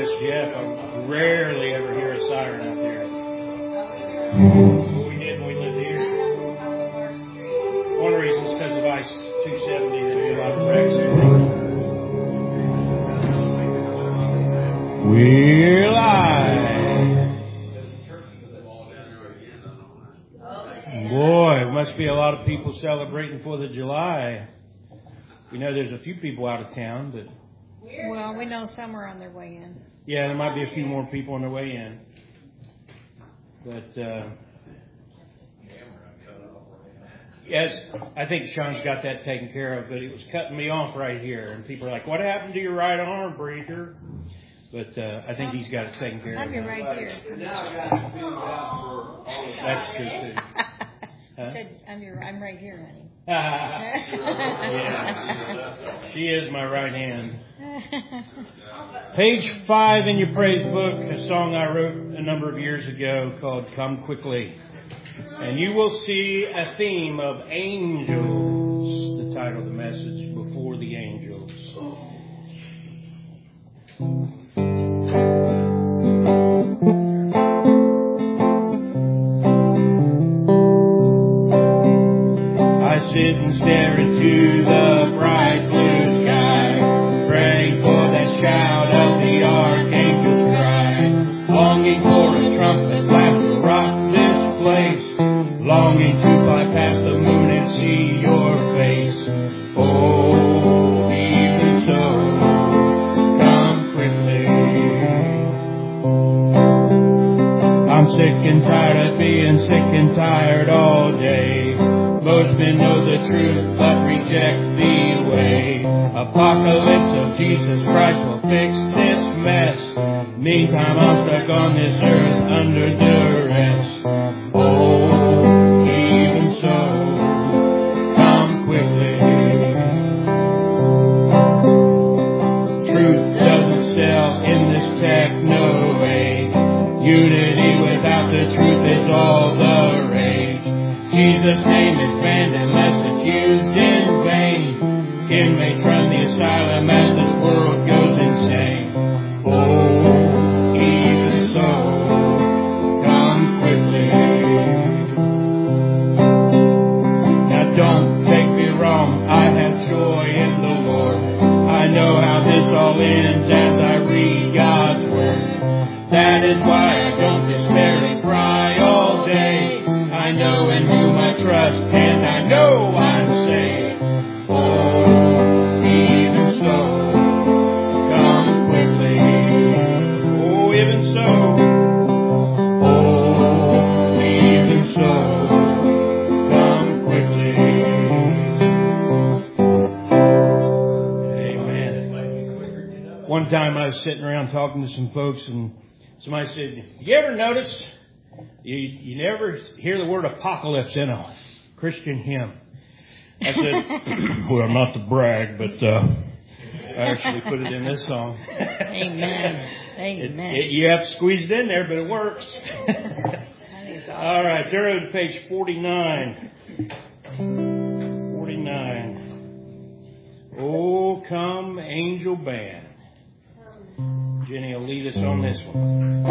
SGF, I rarely ever hear a siren out there. Well, we did when we lived here. One reason is because of I-270. They do a lot of wrecks here. We're live. Boy, it must be a lot of people celebrating 4th of July. We know there's a few people out of town, but... Well, we know some are on their way in. Yeah, there might be a few more people on their way in. But, yes, I think Sean's got that taken care of, but it was cutting me off right here. And people are like, what happened to your right arm, Breeder? But I think he's got it taken care of. I'm right here. That's true, too. Huh? Said, I'm right here, honey. Yeah. She is my right hand. Page 5 in your praise book, a song I wrote a number of years ago called Come Quickly. And you will see a theme of angels, the title of the message, Before the Angels. I sit and stare into the bright blue sky, praying for that shout of the archangel's cry, longing for a trumpet blast to rock this place, longing to fly past the moon and see your face. Oh, even so, come quickly. I'm sick and tired of being sick and tired all day. Most men know the truth, but reject the way. Apocalypse of Jesus Christ will fix this mess. Meantime, I'm stuck on this earth under duress. Oh, even so, come quickly. Truth doesn't sell in this techno age. Unity without the truth is all the rage. Jesus' name is banned unless it's used in vain. Inmates run the asylum as this world goes insane. Oh, even so, come quickly. Now don't take me wrong, I have joy in the Lord. I know how this all ends as I read God's word. That is why I don't despair and cry all day. I know in whom I trust, and I know I'm saved. Oh, even so, come quickly. Oh, even so. Oh, even so, come quickly. Amen. One time I was sitting around talking to some folks, and somebody said, you ever notice you never hear the word apocalypse in a Christian hymn? I said, well, not to brag, but I actually put it in this song. Amen. Amen. You have to squeeze it in there, but it works. All right, turn to page 49. 49. Oh, come, angel band. Jenny will lead us on this one.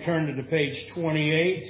turn to page 28.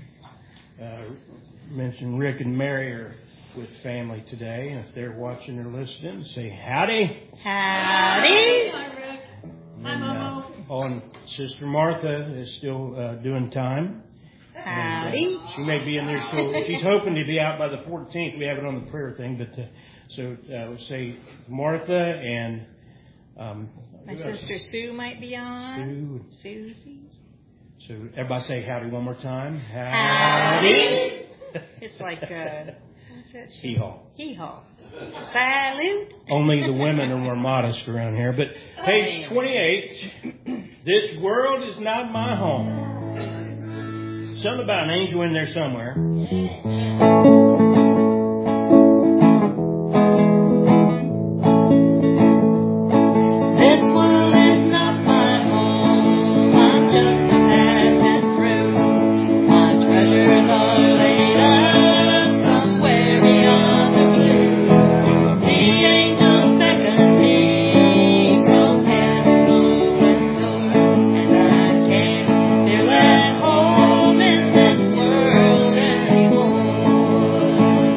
Mention Rick and Mary are with family today. And if they're watching or listening, say howdy. Howdy. Hi, Rick. Hi, And, Momo. and Sister Martha is still doing time. Howdy. And, she may be in there still. She's hoping to be out by the 14th. We have it on the prayer thing. But we'll say Martha and My sister Sue might be on. Susie. So everybody say howdy one more time. Howdy. It's like what's that? Hee-haw. Hee-haw. Salute. Only the women are more modest around here. But page 28, this world is not my home. Something about an angel in there somewhere. This world is not my home. I'm just passing through. My treasures are laid up somewhere beyond the blue. The angels beckon me from heaven's open door, and I can't feel at home in this world anymore.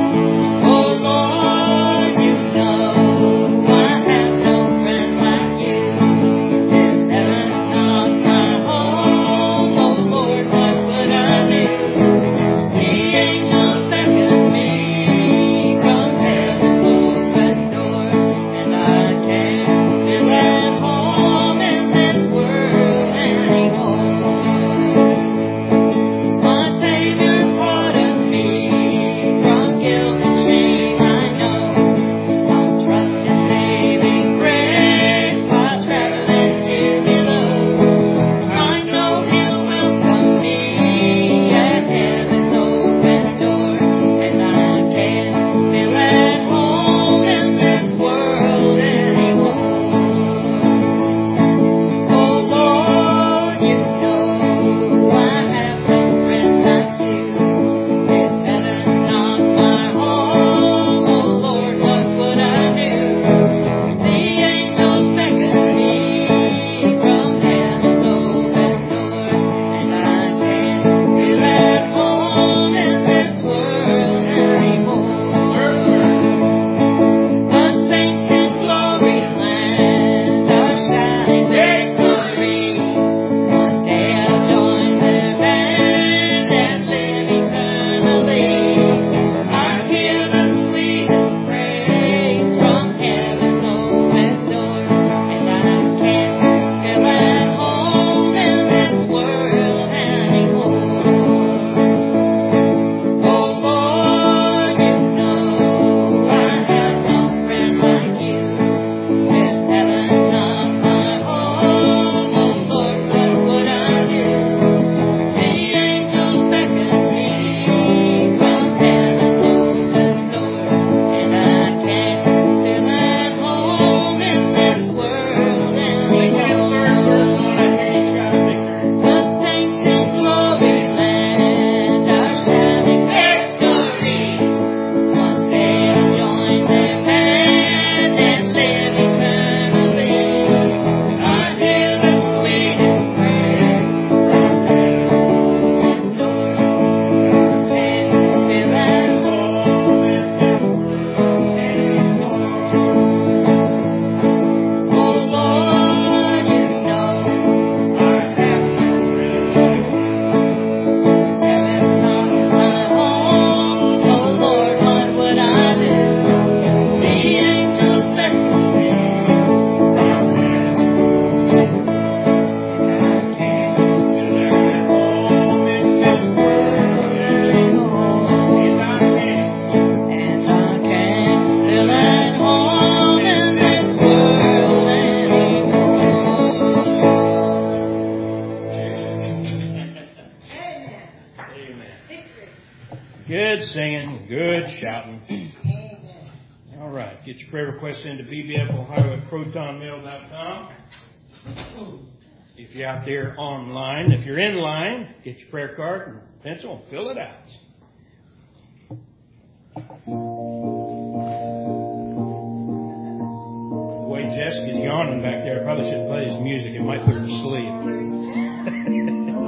Good singing, good shouting. All right, get your prayer requests into bbfohio@protonmail.com. If you're out there online, if you're in line, get your prayer card and pencil and fill it out. The way Jessica's yawning back there, I probably shouldn't play his music. It might put her to sleep.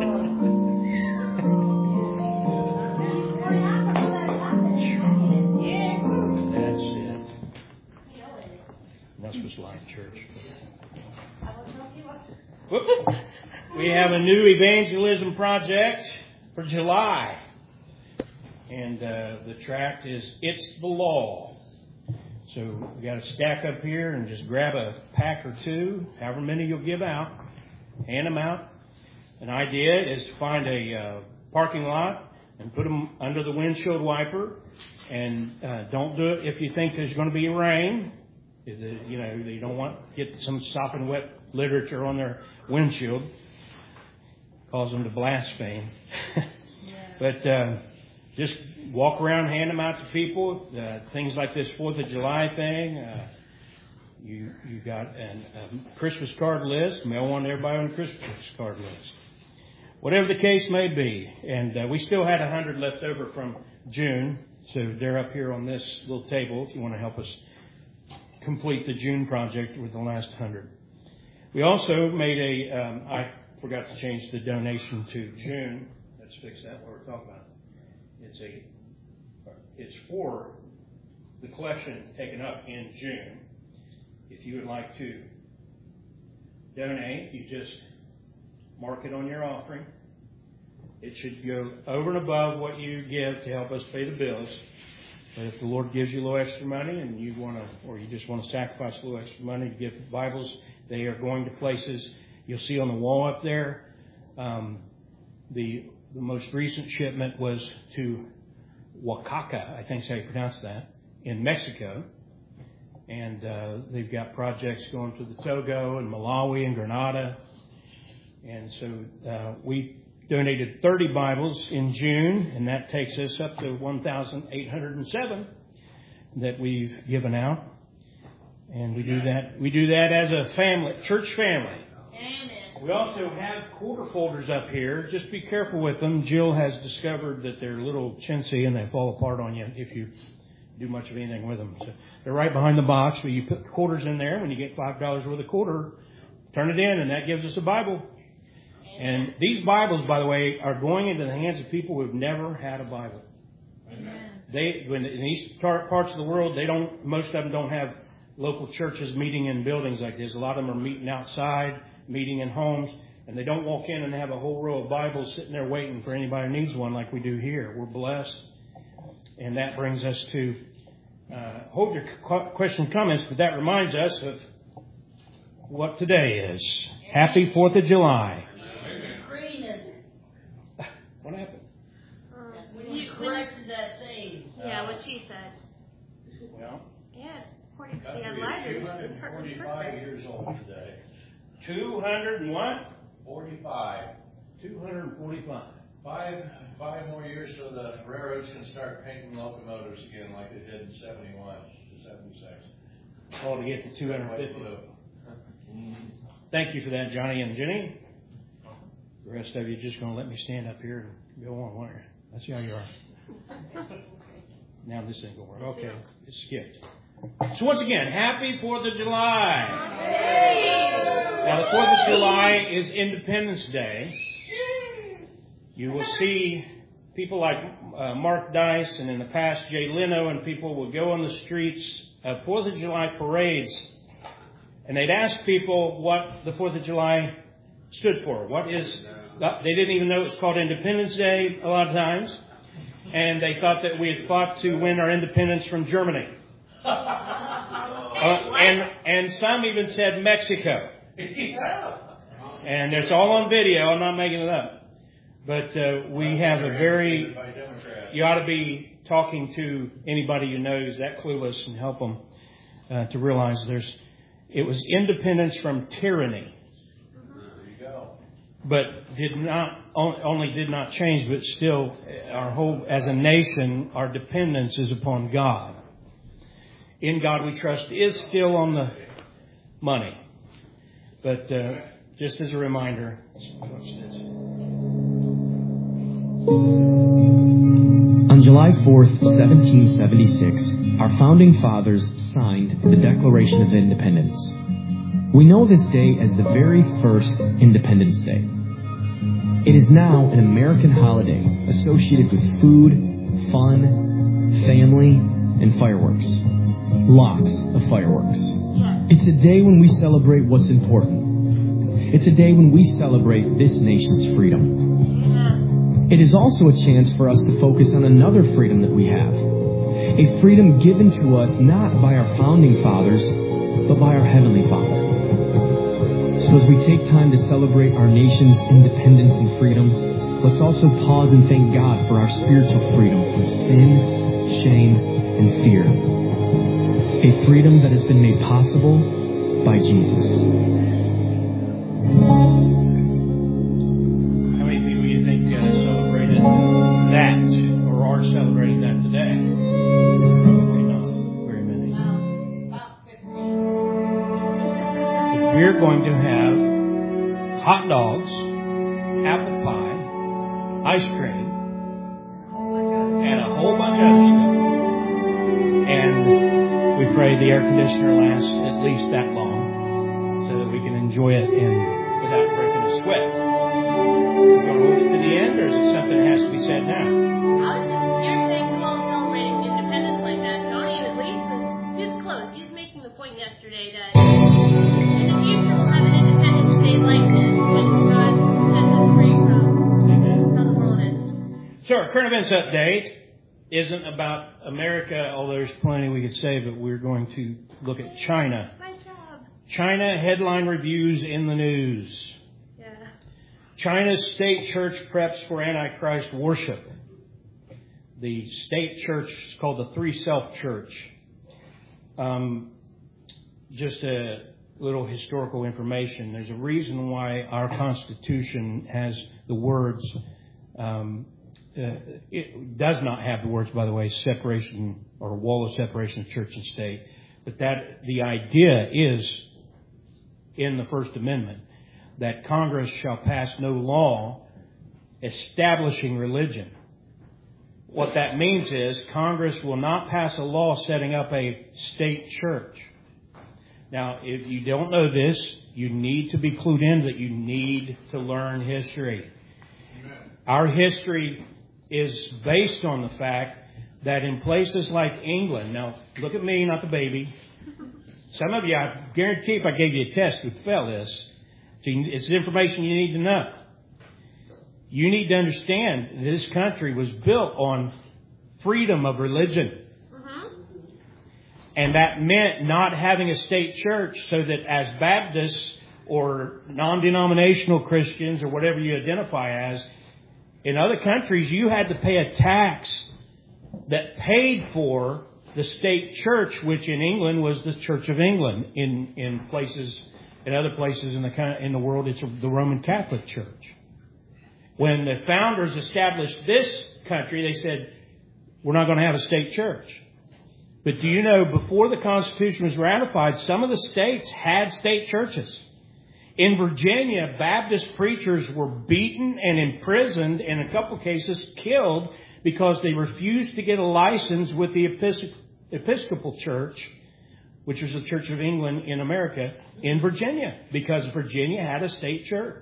Whoop. We have a new evangelism project for July. And the tract is It's the Law. So we got a stack up here and just grab a pack or two, however many you'll give out, hand them out. An idea is to find a parking lot and put them under the windshield wiper. And don't do it if you think there's going to be rain. You don't want to get some sopping wet literature on their windshield. Cause them to blaspheme. But just walk around, hand them out to people. Things like this 4th of July thing. You got a Christmas card list. Mail one to everybody on the Christmas card list. Whatever the case may be. And we still had 100 left over from June. So they're up here on this little table if you want to help us complete the June project with the last 100. We also made I forgot to change the donation to June. Let's fix that while we're talking about it. It's for the collection taken up in June. If you would like to donate, you just mark it on your offering. It should go over and above what you give to help us pay the bills. But if the Lord gives you a little extra money and you just want to sacrifice a little extra money to give Bibles, they are going to places you'll see on the wall up there. The most recent shipment was to Oaxaca, I think is how you pronounce that, in Mexico. And they've got projects going to the Togo and Malawi and Grenada. And so we donated 30 Bibles in June, and that takes us up to 1,807 that we've given out. And we do that as a family, church family. Amen. We also have quarter folders up here. Just be careful with them. Jill has discovered that they're a little chintzy and they fall apart on you if you do much of anything with them. So they're right behind the box, but you put quarters in there. When you get $5 worth of quarter, turn it in, and that gives us a Bible. And these Bibles, by the way, are going into the hands of people who have never had a Bible. Amen. In these parts of the world, most of them don't have local churches meeting in buildings like this. A lot of them are meeting outside, meeting in homes, and they don't walk in and have a whole row of Bibles sitting there waiting for anybody who needs one like we do here. We're blessed. And that brings us to hold your question and comments, but that reminds us of what today is. Happy 4th of July. What happened? When you corrected that thing. Yeah, what she said. Well. Yeah, according to the Elijah. 245 years old today. 200 and what? 45. 245. Five more years so the railroads can start painting locomotives again like they did in 71 to 76. Oh, to get to 250. Thank you for that, Johnny and Jenny. The rest of you are just going to let me stand up here and go on, won't you? That's how you are. Now this ain't going to work. Okay, it skipped. So once again, happy 4th of July. Now the 4th of July is Independence Day. You will see people like Mark Dice and in the past Jay Leno and people would go on the streets of 4th of July parades and they'd ask people what the 4th of July stood for. They didn't even know it was called Independence Day a lot of times. And they thought that we had fought to win our independence from Germany. And some even said Mexico. And it's all on video. I'm not making it up. But we have you ought to be talking to anybody who knows that clueless and help them to realize it was independence from tyranny. But did not change, but still our whole, as a nation, our dependence is upon God. In God we trust is still on the money. But just as a reminder, on July 4th, 1776, our founding fathers signed the Declaration of Independence. We know this day as the very first Independence Day. It is now an American holiday associated with food, fun, family, and fireworks. Lots of fireworks. It's a day when we celebrate what's important. It's a day when we celebrate this nation's freedom. It is also a chance for us to focus on another freedom that we have. A freedom given to us not by our founding fathers, but by our Heavenly Father. So as we take time to celebrate our nation's independence and freedom, let's also pause and thank God for our spiritual freedom from sin, shame, and fear. A freedom that has been made possible by Jesus. How many people you think celebrated that or are celebrating that today? Probably not very many. We're going to have hot dogs, apple pie, ice cream, and a whole bunch of other stuff. And we pray the air conditioner lasts at least that long so that we can enjoy it without breaking a sweat. We're going to hold it to the end, or is it something that has to be said now? I was just here saying come on celebrating independence like that. Johnny at least was close. He was making the point yesterday that in the future we'll have an independence day like this, which God sets us free from how the world is. So our current events update isn't about America, although there's plenty we could say, but we're going to look at China. My job. China headline reviews in the news. Yeah. China's state church preps for Antichrist worship. The state church is called the Three Self Church. Just a little historical information. There's a reason why our Constitution has the words it does not have the words, by the way, separation or wall of separation of church and state. But that the idea is in the First Amendment that Congress shall pass no law establishing religion. What that means is Congress will not pass a law setting up a state church. Now, if you don't know this, you need to be clued in that you need to learn history. Our history is based on the fact that in places like England, now look at me, not the baby. Some of you, I guarantee if I gave you a test, would fail this. So it's information you need to know. You need to understand this country was built on freedom of religion. And that meant not having a state church so that as Baptists or non-denominational Christians or whatever you identify as, in other countries, you had to pay a tax that paid for the state church, which in England was the Church of England. In other places in the world, it's the Roman Catholic Church. When the founders established this country, they said, we're not going to have a state church. But do you know, before the Constitution was ratified, some of the states had state churches. In Virginia, Baptist preachers were beaten and imprisoned, and in a couple of cases killed, because they refused to get a license with the Episcopal Church, which was the Church of England in America, in Virginia, because Virginia had a state church.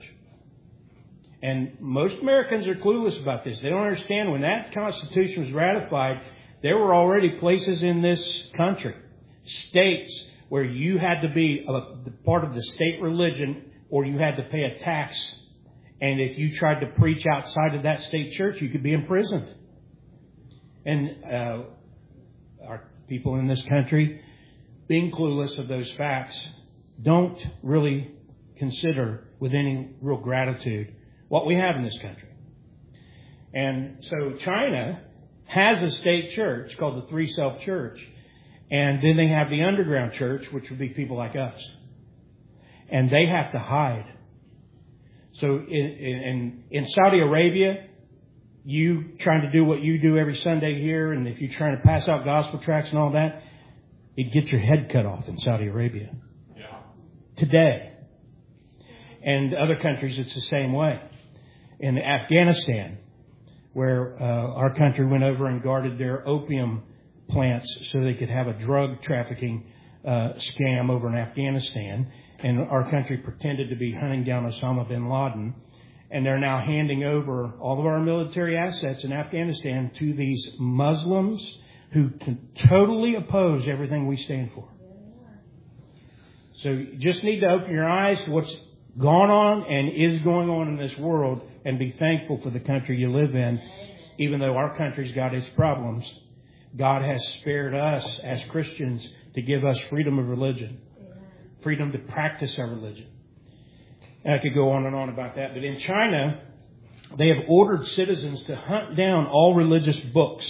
And most Americans are clueless about this. They don't understand when that Constitution was ratified, there were already places in this country, states, where you had to be a part of the state religion or you had to pay a tax. And if you tried to preach outside of that state church, you could be imprisoned. And our people in this country, being clueless of those facts, don't really consider with any real gratitude what we have in this country. And so China has a state church called the Three Self Church. And then they have the underground church, which would be people like us. And they have to hide. So in Saudi Arabia, you trying to do what you do every Sunday here, and if you're trying to pass out gospel tracts and all that, it gets your head cut off in Saudi Arabia. Yeah. Today. And other countries, it's the same way. In Afghanistan, where our country went over and guarded their opium plants so they could have a drug trafficking scam over in Afghanistan. And our country pretended to be hunting down Osama bin Laden. And they're now handing over all of our military assets in Afghanistan to these Muslims who can totally oppose everything we stand for. So you just need to open your eyes to what's gone on and is going on in this world and be thankful for the country you live in. Even though our country's got its problems, God has spared us as Christians to give us freedom of religion, freedom to practice our religion. And I could go on and on about that. But in China, they have ordered citizens to hunt down all religious books.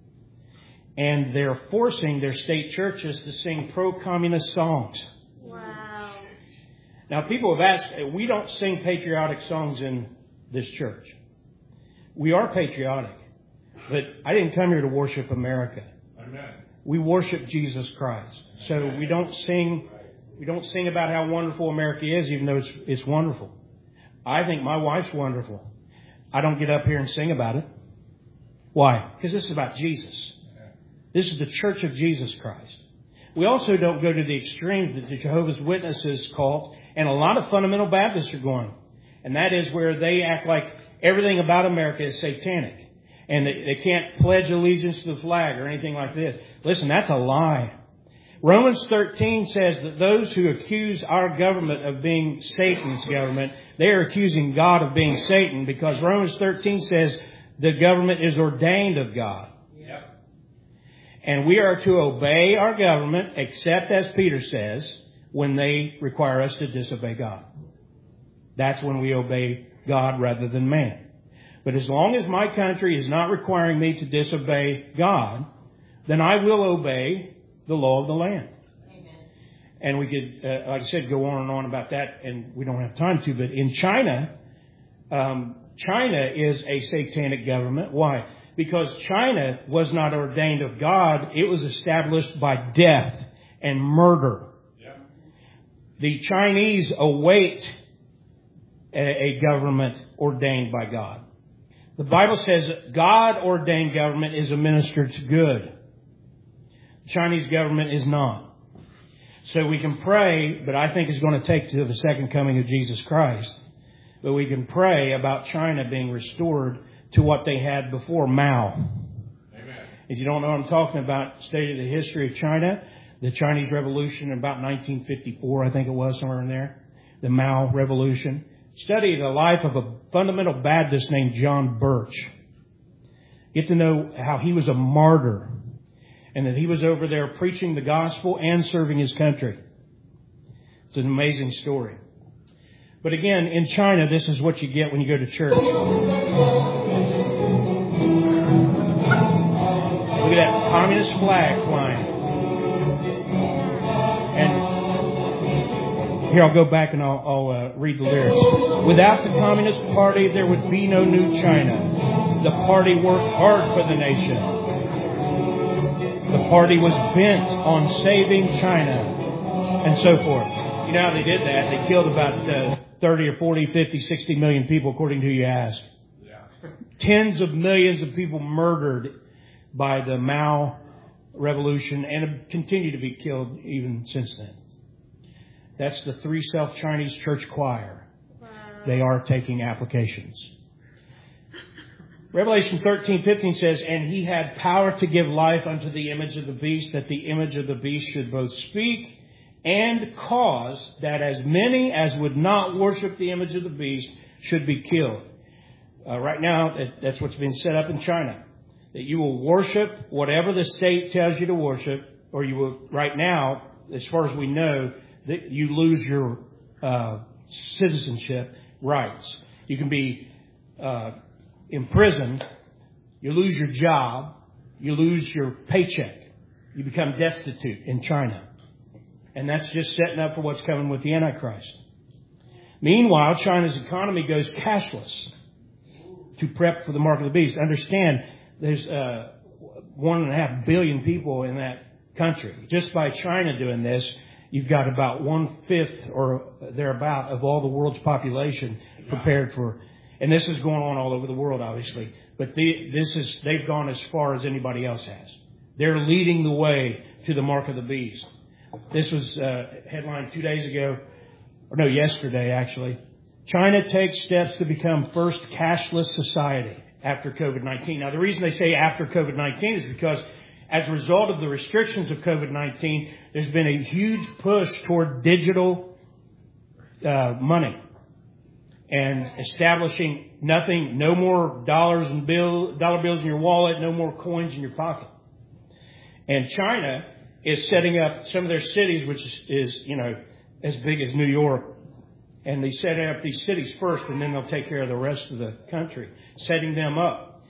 And they're forcing their state churches to sing pro-communist songs. Wow. Now, people have asked, we don't sing patriotic songs in this church. We are patriotic, but I didn't come here to worship America. Amen. We worship Jesus Christ. So we don't sing about how wonderful America is, even though it's wonderful. I think my wife's wonderful. I don't get up here and sing about it. Why? Because this is about Jesus. This is the Church of Jesus Christ. We also don't go to the extremes that the Jehovah's Witnesses call, and a lot of fundamental Baptists are going. And that is where they act like everything about America is satanic. And they can't pledge allegiance to the flag or anything like this. Listen, that's a lie. Romans 13 says that those who accuse our government of being Satan's government, they are accusing God of being Satan, because Romans 13 says the government is ordained of God. Yep. And we are to obey our government, except, as Peter says, when they require us to disobey God. That's when we obey God rather than man. But as long as my country is not requiring me to disobey God, then I will obey the law of the land. Amen. And we could, like I said, go on and on about that, and we don't have time to. But in China, China is a satanic government. Why? Because China was not ordained of God. It was established by death and murder. Yeah. The Chinese await a government ordained by God. The Bible says that God-ordained government is a minister to good. The Chinese government is not. So we can pray, but I think it's going to take to the second coming of Jesus Christ. But we can pray about China being restored to what they had before Mao. Amen. If you don't know what I'm talking about, study the history of China, the Chinese Revolution in about 1954, I think it was, somewhere in there, the Mao Revolution. Study the life of a fundamental Baptist named John Birch. Get to know how he was a martyr and that he was over there preaching the gospel and serving his country. It's an amazing story. But again, in China, this is what you get when you go to church. Look at that communist flag flying. And here, I'll go back and I'll read the lyrics. Without the Communist Party, there would be no new China. The party worked hard for the nation. The party was bent on saving China, and so forth. You know how they did that? They killed about 30 or 40, 50, 60 million people, according to who you ask. Yeah. Tens of millions of people murdered by the Mao Revolution, and have continued to be killed even since then. That's the Three Self Chinese Church Choir. Wow. They are taking applications. Revelation 13:15 says, and he had power to give life unto the image of the beast, that the image of the beast should both speak and cause that as many as would not worship the image of the beast should be killed. Right now, that's what's been set up in China. That you will worship whatever the state tells you to worship, or you will, right now, as far as we know, that you lose your citizenship rights. You can be imprisoned. You lose your job. You lose your paycheck. You become destitute in China. And that's just setting up for what's coming with the Antichrist. Meanwhile, China's economy goes cashless to prep for the mark of the beast. Understand, there's 1.5 billion people in that country. Just by China doing this, you've got about 1/5 or thereabout of all the world's population prepared for. And this is going on all over the world, obviously. But they've gone as far as anybody else has. They're leading the way to the mark of the beast. This was headline 2 days ago, or no, yesterday actually. China takes steps to become first cashless society after COVID-19. Now, the reason they say after COVID-19 is because as a result of the restrictions of COVID-19, there's been a huge push toward digital money and establishing nothing, no more dollar bills in your wallet, no more coins in your pocket. And China is setting up some of their cities, which is, as big as New York. And they set up these cities first, and then they'll take care of the rest of the country, setting them up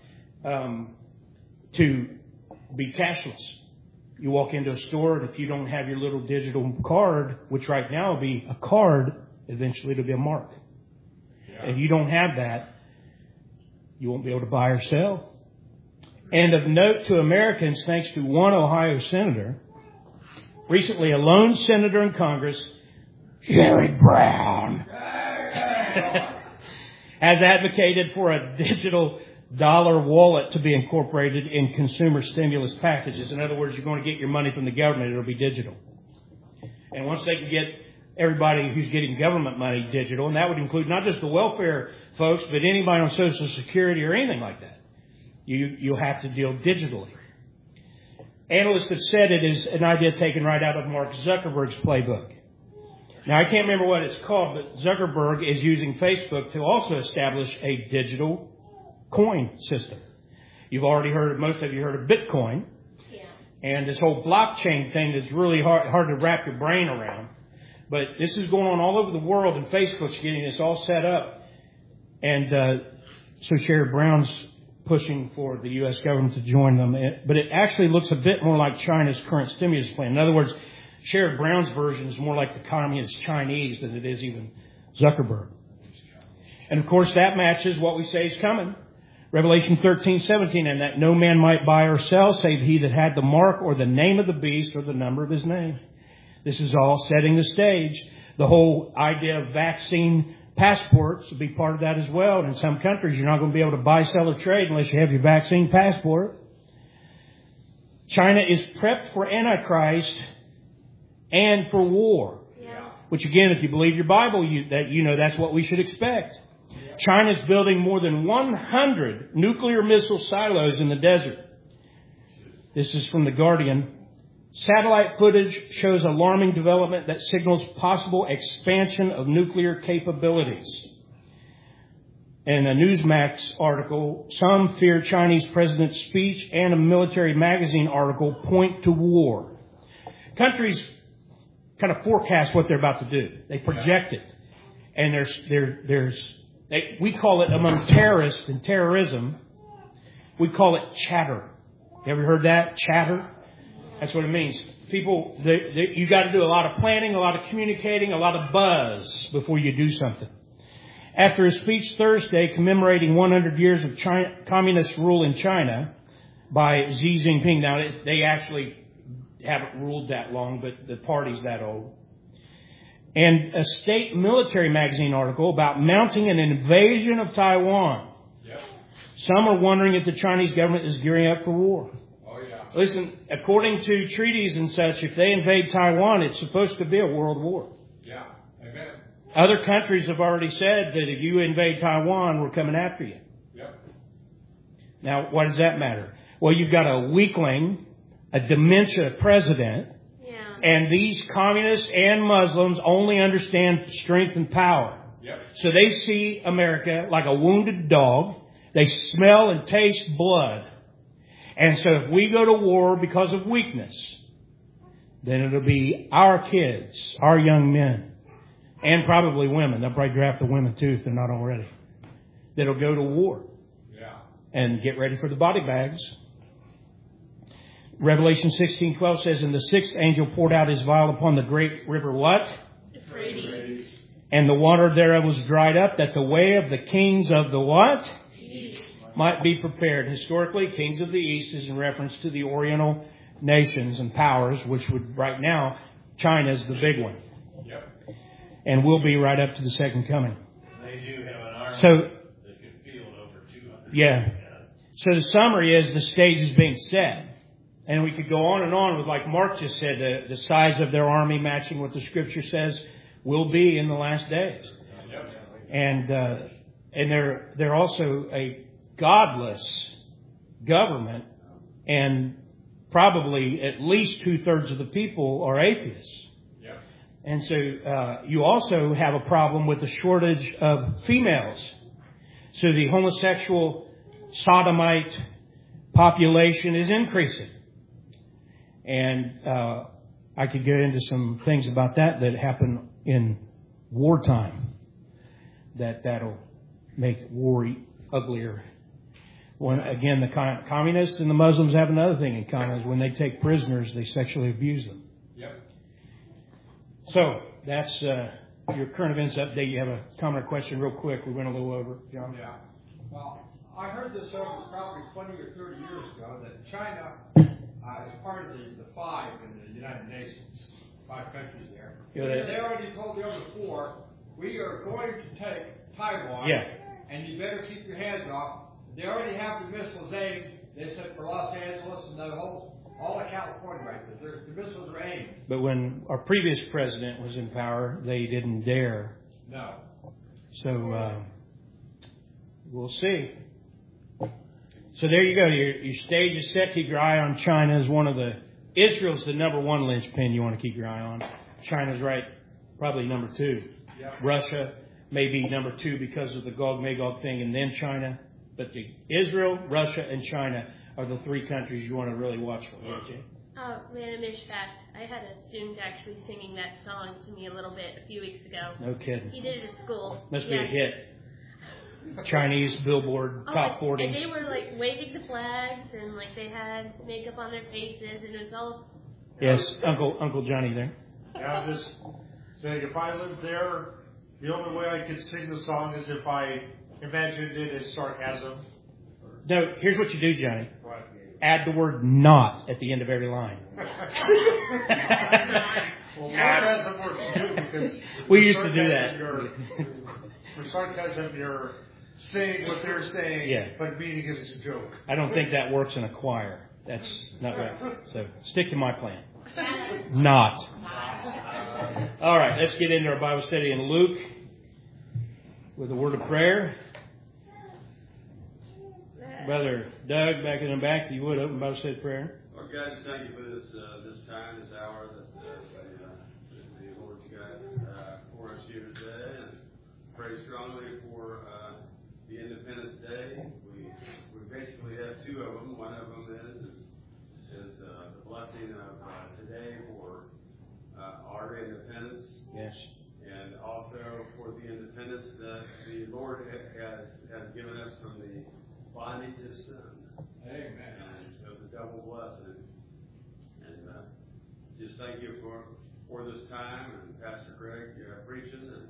to be cashless. You walk into a store, and if you don't have your little digital card, which right now will be a card, eventually it'll be a mark. If you don't have that, you won't be able to buy or sell. And of note to Americans, thanks to one Ohio senator, recently a lone senator in Congress, Jerry Brown, has advocated for a digital dollar wallet to be incorporated in consumer stimulus packages. In other words, you're going to get your money from the government, it'll be digital. And once they can get everybody who's getting government money digital, and that would include not just the welfare folks, but anybody on Social Security or anything like that, you'll have to deal digitally. Analysts have said it is an idea taken right out of Mark Zuckerberg's playbook. Now, I can't remember what it's called, but Zuckerberg is using Facebook to also establish a digital coin system. You've already heard, most of you heard of Bitcoin. Yeah. And this whole blockchain thing is really hard to wrap your brain around. But this is going on all over the world, and Facebook's getting this all set up. And so Sherrod Brown's pushing for the U.S. government to join them. But it actually looks a bit more like China's current stimulus plan. In other words, Sherrod Brown's version is more like the communist Chinese than it is even Zuckerberg. And, of course, that matches what we say is coming. Revelation 13:17, and that no man might buy or sell save he that had the mark or the name of the beast or the number of his name. This is all setting the stage. The whole idea of vaccine passports will be part of that as well. And in some countries, you're not going to be able to buy, sell, or trade unless you have your vaccine passport. China is prepped for Antichrist and for war. Yeah. Which, again, if you believe your Bible, that's what we should expect. Yeah. China's building more than 100 nuclear missile silos in the desert. This is from The Guardian. Satellite footage shows alarming development that signals possible expansion of nuclear capabilities. In a Newsmax article, some fear Chinese president's speech and a military magazine article point to war. Countries kind of forecast what they're about to do. They project it. And we call it, among terrorists and terrorism, we call it chatter. You ever heard that? Chatter? That's what it means. People, you got to do a lot of planning, a lot of communicating, a lot of buzz before you do something. After a speech Thursday commemorating 100 years of communist rule in China by Xi Jinping. Now, they actually haven't ruled that long, but the party's that old. And a state military magazine article about mounting an invasion of Taiwan. Yep. Some are wondering if the Chinese government is gearing up for war. Listen, according to treaties and such, if they invade Taiwan, it's supposed to be a world war. Yeah, amen. Other countries have already said that if you invade Taiwan, we're coming after you. Yep. Now, what does that matter? Well, you've got a weakling, a dementia president, and these communists and Muslims only understand strength and power. Yep. So they see America like a wounded dog. They smell and taste blood. And so if we go to war because of weakness, then it'll be our kids, our young men, and probably women. They'll probably draft the women too if they're not already. That'll go to war. Yeah. And get ready for the body bags. Revelation 16:12 says, and the sixth angel poured out his vial upon the great river what? Euphrates. And the water thereof was dried up, that the way of the kings of the what? Might be prepared. Historically, kings of the East is in reference to the Oriental nations and powers, which would, right now, China is the big one. Yep. And will be right up to the second coming. They do have an army that could field over 200. Yeah. So the summary is the stage is being set. And we could go on and on with, like Mark just said, the size of their army matching what the Scripture says will be in the last days. Yep. And they're also a godless government, and probably at least 2/3 of the people are atheists. Yep. And so you also have a problem with the shortage of females. So the homosexual sodomite population is increasing. And I could get into some things about that happen in wartime. That'll make war uglier. Again, the communists and the Muslims have another thing in common. Is when they take prisoners, they sexually abuse them. Yep. So that's your current events update. You have a comment or question real quick. We went a little over, John. Yeah. Well, I heard this over probably 20 or 30 years ago that China is part of the five in the United Nations, 5 countries there. Yeah, They already told the other 4, we are going to take Taiwan, and you better keep your hands off. They already have the missiles aimed. They said for Los Angeles and the all of California right there. The missiles are aimed. But when our previous president was in power, they didn't dare. No. So we'll see. So there you go. Your stage is set. Keep your eye on China as one of the... Israel's the number 1 linchpin you want to keep your eye on. China's probably number 2. Yep. Russia may be number 2 because of the Gog-Magog thing, and then China. But Israel, Russia, and China are the 3 countries you want to really watch for. Randomish fact. I had a student actually singing that song to me a little bit a few weeks ago. No kidding. He did it at school. Must be a hit. Chinese Billboard Top 40. And they were waving the flags and they had makeup on their faces and it was all. Yes, Uncle Johnny there. Yeah, just saying if I lived there, the only way I could sing the song is if I imagined it as sarcasm. No, here's what you do, Johnny. What? Add the word "not" at the end of every line. Well, sarcasm works too because we used to do that. For sarcasm, you're saying what they're saying, but meaning it as a joke. I don't think that works in a choir. That's not right. So stick to my plan. Not. All right, let's get into our Bible study in Luke with a word of prayer. Brother Doug, back in the back, if you would open Bible study prayer. Lord God, just thank you for this time, this hour that the Lord's got for us here today, and pray strongly for the Independence Day. We basically have 2 of them. One of them is the blessing of today for our independence. Yes. And also for the independence that the Lord has given us from the bondage of sin. Amen. And so the double blessing. And just thank you for this time and Pastor Greg preaching and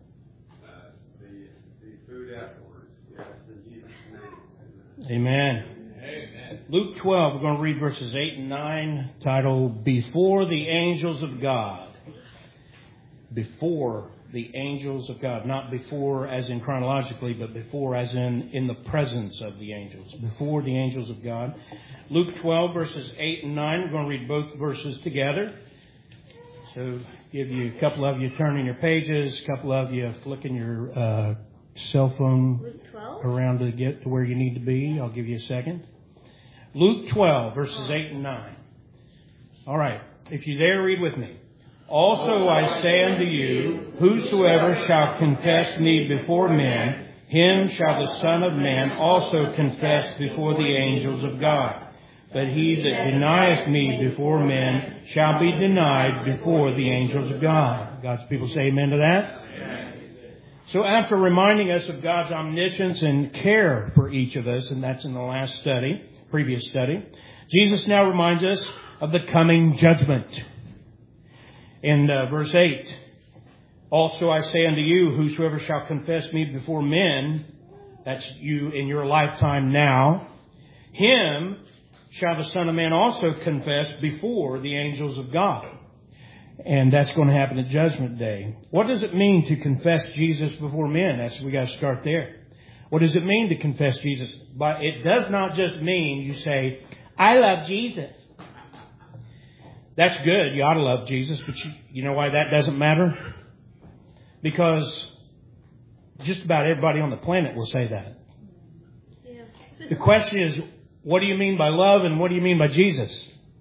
the food afterwards. Yes, in Jesus' name. Amen. Amen. Luke 12, we're going to read verses 8 and 9, titled Before the Angels of God. Before the angels of God. Not before as in chronologically, but before as in the presence of the angels. Before the angels of God. Luke 12, verses 8 and 9. We're going to read both verses together. So give you a couple of you turning your pages, a couple of you flicking your cell phone around to get to where you need to be. I'll give you a second. Luke 12, verses 8 and 9. All right. If you're there, read with me. Also I say unto you, whosoever shall confess me before men, him shall the Son of Man also confess before the angels of God. But he that denieth me before men shall be denied before the angels of God. God's people say amen to that. Amen. So after reminding us of God's omniscience and care for each of us, and that's in the previous study, Jesus now reminds us of the coming judgment. In verse 8, also I say unto you, whosoever shall confess me before men, that's you in your lifetime now, him shall the Son of Man also confess before the angels of God. And that's going to happen at Judgment Day. What does it mean to confess Jesus before men? We got to start there. What does it mean to confess Jesus? But it does not just mean you say, I love Jesus. That's good. You ought to love Jesus. But you know why that doesn't matter? Because just about everybody on the planet will say that. Yeah. The question is, what do you mean by love and what do you mean by Jesus?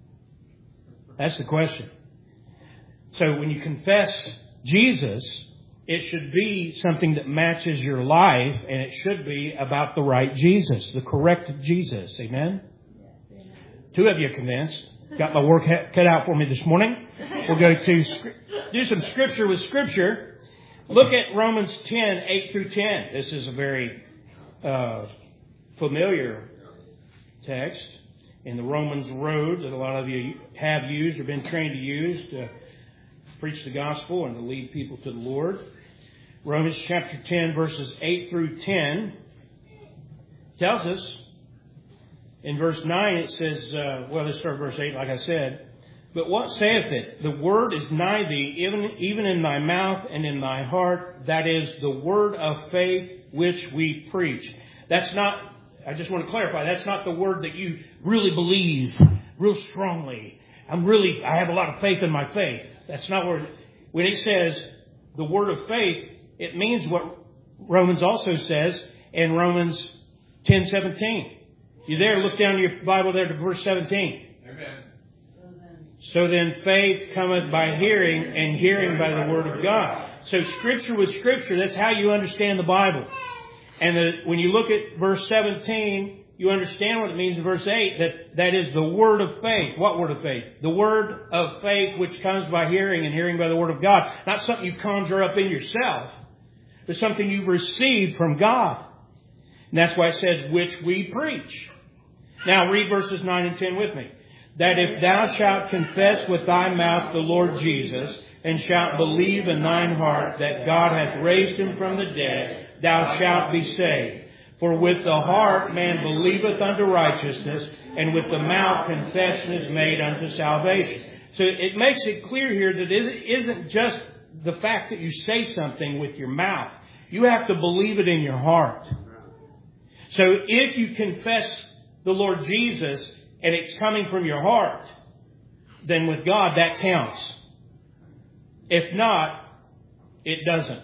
That's the question. So when you confess Jesus, it should be something that matches your life, and it should be about the right Jesus, the correct Jesus. Amen? Two of you are convinced. Got my work cut out for me this morning. We'll go to do some scripture with scripture. Look at Romans 10, 8 through 10. This is a very familiar text in the Romans road that a lot of you have used or been trained to use to preach the gospel and to lead people to the Lord. Romans chapter 10, verses 8 through 10 tells us, in verse 9 it says, let's start verse 8 like I said. But what saith it? The word is nigh thee, even in thy mouth and in thy heart. That is the word of faith which we preach. That's not, I just want to clarify, that's not the word that you really believe real strongly. I have a lot of faith in my faith. That's not where, when it says the word of faith, it means what Romans also says in Romans 10:17. You there? Look down your Bible there to verse 17. Amen. So then faith cometh by hearing, and hearing by the word of God. So scripture with scripture, that's how you understand the Bible. And when you look at verse 17, you understand what it means in verse 8, that is the word of faith. What word of faith? The word of faith which comes by hearing, and hearing by the word of God. Not something you conjure up in yourself, but something you receive from God. And that's why it says, which we preach. Now read verses 9 and 10 with me. That if thou shalt confess with thy mouth the Lord Jesus, and shalt believe in thine heart that God hath raised him from the dead, thou shalt be saved. For with the heart man believeth unto righteousness, and with the mouth confession is made unto salvation. So it makes it clear here that it isn't just the fact that you say something with your mouth. You have to believe it in your heart. So if you confess the Lord Jesus and it's coming from your heart, then with God that counts. If not, it doesn't.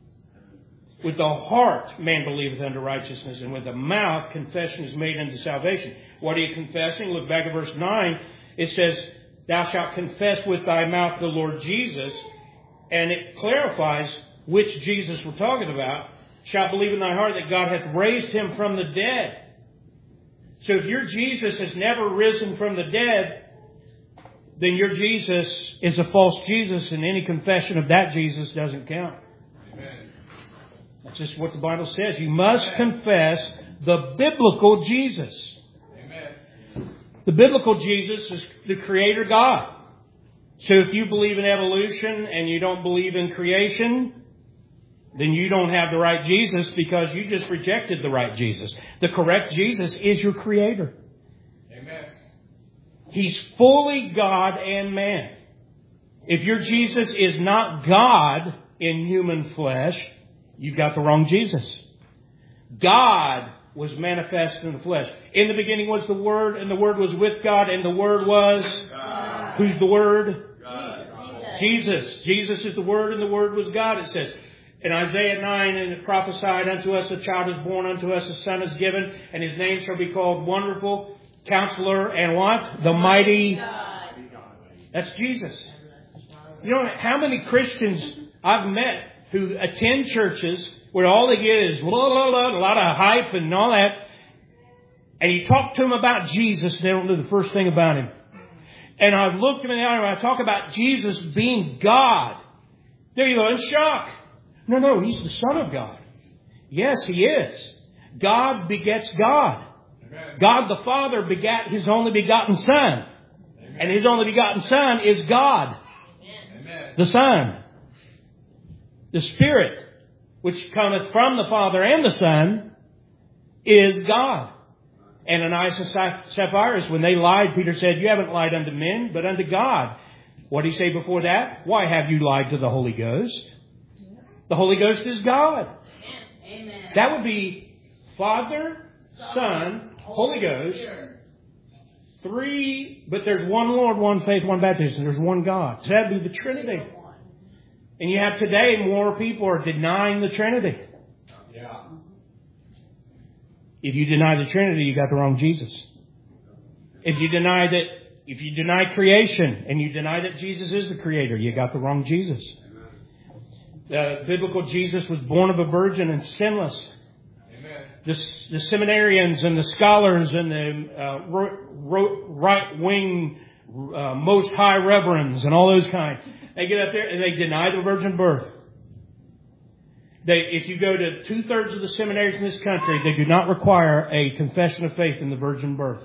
With the heart man believeth unto righteousness, and with the mouth confession is made unto salvation. What are you confessing? Look back at verse 9. It says, thou shalt confess with thy mouth the Lord Jesus, and it clarifies which Jesus we're talking about. Shalt believe in thy heart that God hath raised him from the dead. So if your Jesus has never risen from the dead, then your Jesus is a false Jesus, and any confession of that Jesus doesn't count. Amen. That's just what the Bible says. You must confess the biblical Jesus. Amen. The biblical Jesus is the Creator God. So if you believe in evolution and you don't believe in creation, then you don't have the right Jesus, because you just rejected the right Jesus. The correct Jesus is your Creator. Amen. He's fully God and man. If your Jesus is not God in human flesh, you've got the wrong Jesus. God was manifest in the flesh. In the beginning was the Word, and the Word was with God, and the Word was God. Who's the Word? God. Jesus. Jesus is the Word, and the Word was God, it says. In Isaiah 9, and it prophesied unto us, a child is born unto us, a son is given, and his name shall be called Wonderful, Counselor, and what? The Mighty God. That's Jesus. You know how many Christians I've met who attend churches where all they get is blah, blah, blah, a lot of hype and all that, and you talk to them about Jesus, and they don't know the first thing about him. And I've looked them in the eye, and I talk about Jesus being God. There you go, in shock. No, he's the Son of God. Yes, he is. God begets God. Amen. God the Father begat his only begotten Son. Amen. And his only begotten Son is God. Amen. The Son. The Spirit, which cometh from the Father and the Son, is God. And Ananias and Sapphira, when they lied, Peter said, you haven't lied unto men, but unto God. What did he say before that? Why have you lied to the Holy Ghost? The Holy Ghost is God. Amen. That would be Father, Son, Holy Ghost. Three, but there's one Lord, one faith, one baptism. There's one God. So that would be the Trinity. And you have today more people are denying the Trinity. Yeah. If you deny the Trinity, you got the wrong Jesus. If you deny that If you deny creation and you deny that Jesus is the creator, you got the wrong Jesus. The biblical Jesus was born of a virgin and sinless. Amen. The seminarians and the scholars and the right-wing most high reverends and all those kind, they get up there and they deny the virgin birth. If you go to 2/3 of the seminaries in this country, they do not require a confession of faith in the virgin birth.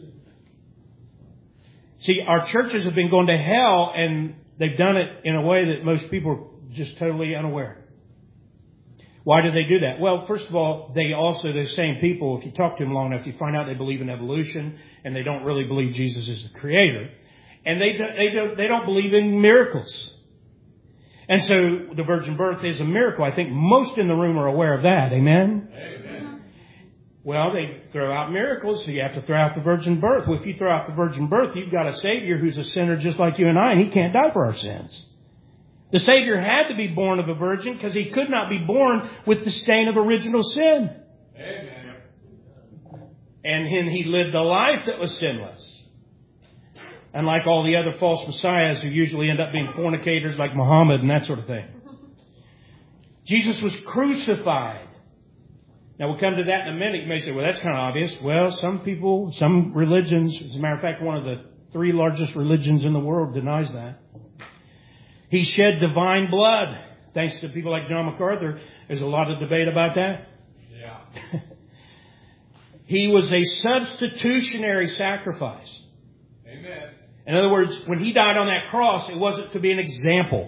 See, our churches have been going to hell, and they've done it in a way that most people are just totally unaware. Why do they do that? Well, first of all, those same people, if you talk to them long enough, you find out they believe in evolution, and they don't really believe Jesus is the creator. And they don't believe in miracles. And so the virgin birth is a miracle. I think most in the room are aware of that. Amen? Amen. Well, they throw out miracles, so you have to throw out the virgin birth. Well, if you throw out the virgin birth, you've got a Savior who's a sinner just like you and I, and He can't die for our sins. The Savior had to be born of a virgin because He could not be born with the stain of original sin. Amen. And then He lived a life that was sinless. Unlike all the other false messiahs who usually end up being fornicators like Muhammad and that sort of thing. Jesus was crucified. Now we'll come to that in a minute. You may say, well, that's kind of obvious. Well, some religions, as a matter of fact, one of the 3 largest religions in the world denies that. He shed divine blood. Thanks to people like John MacArthur, there's a lot of debate about that. Yeah. He was a substitutionary sacrifice. Amen. In other words, when He died on that cross, it wasn't to be an example.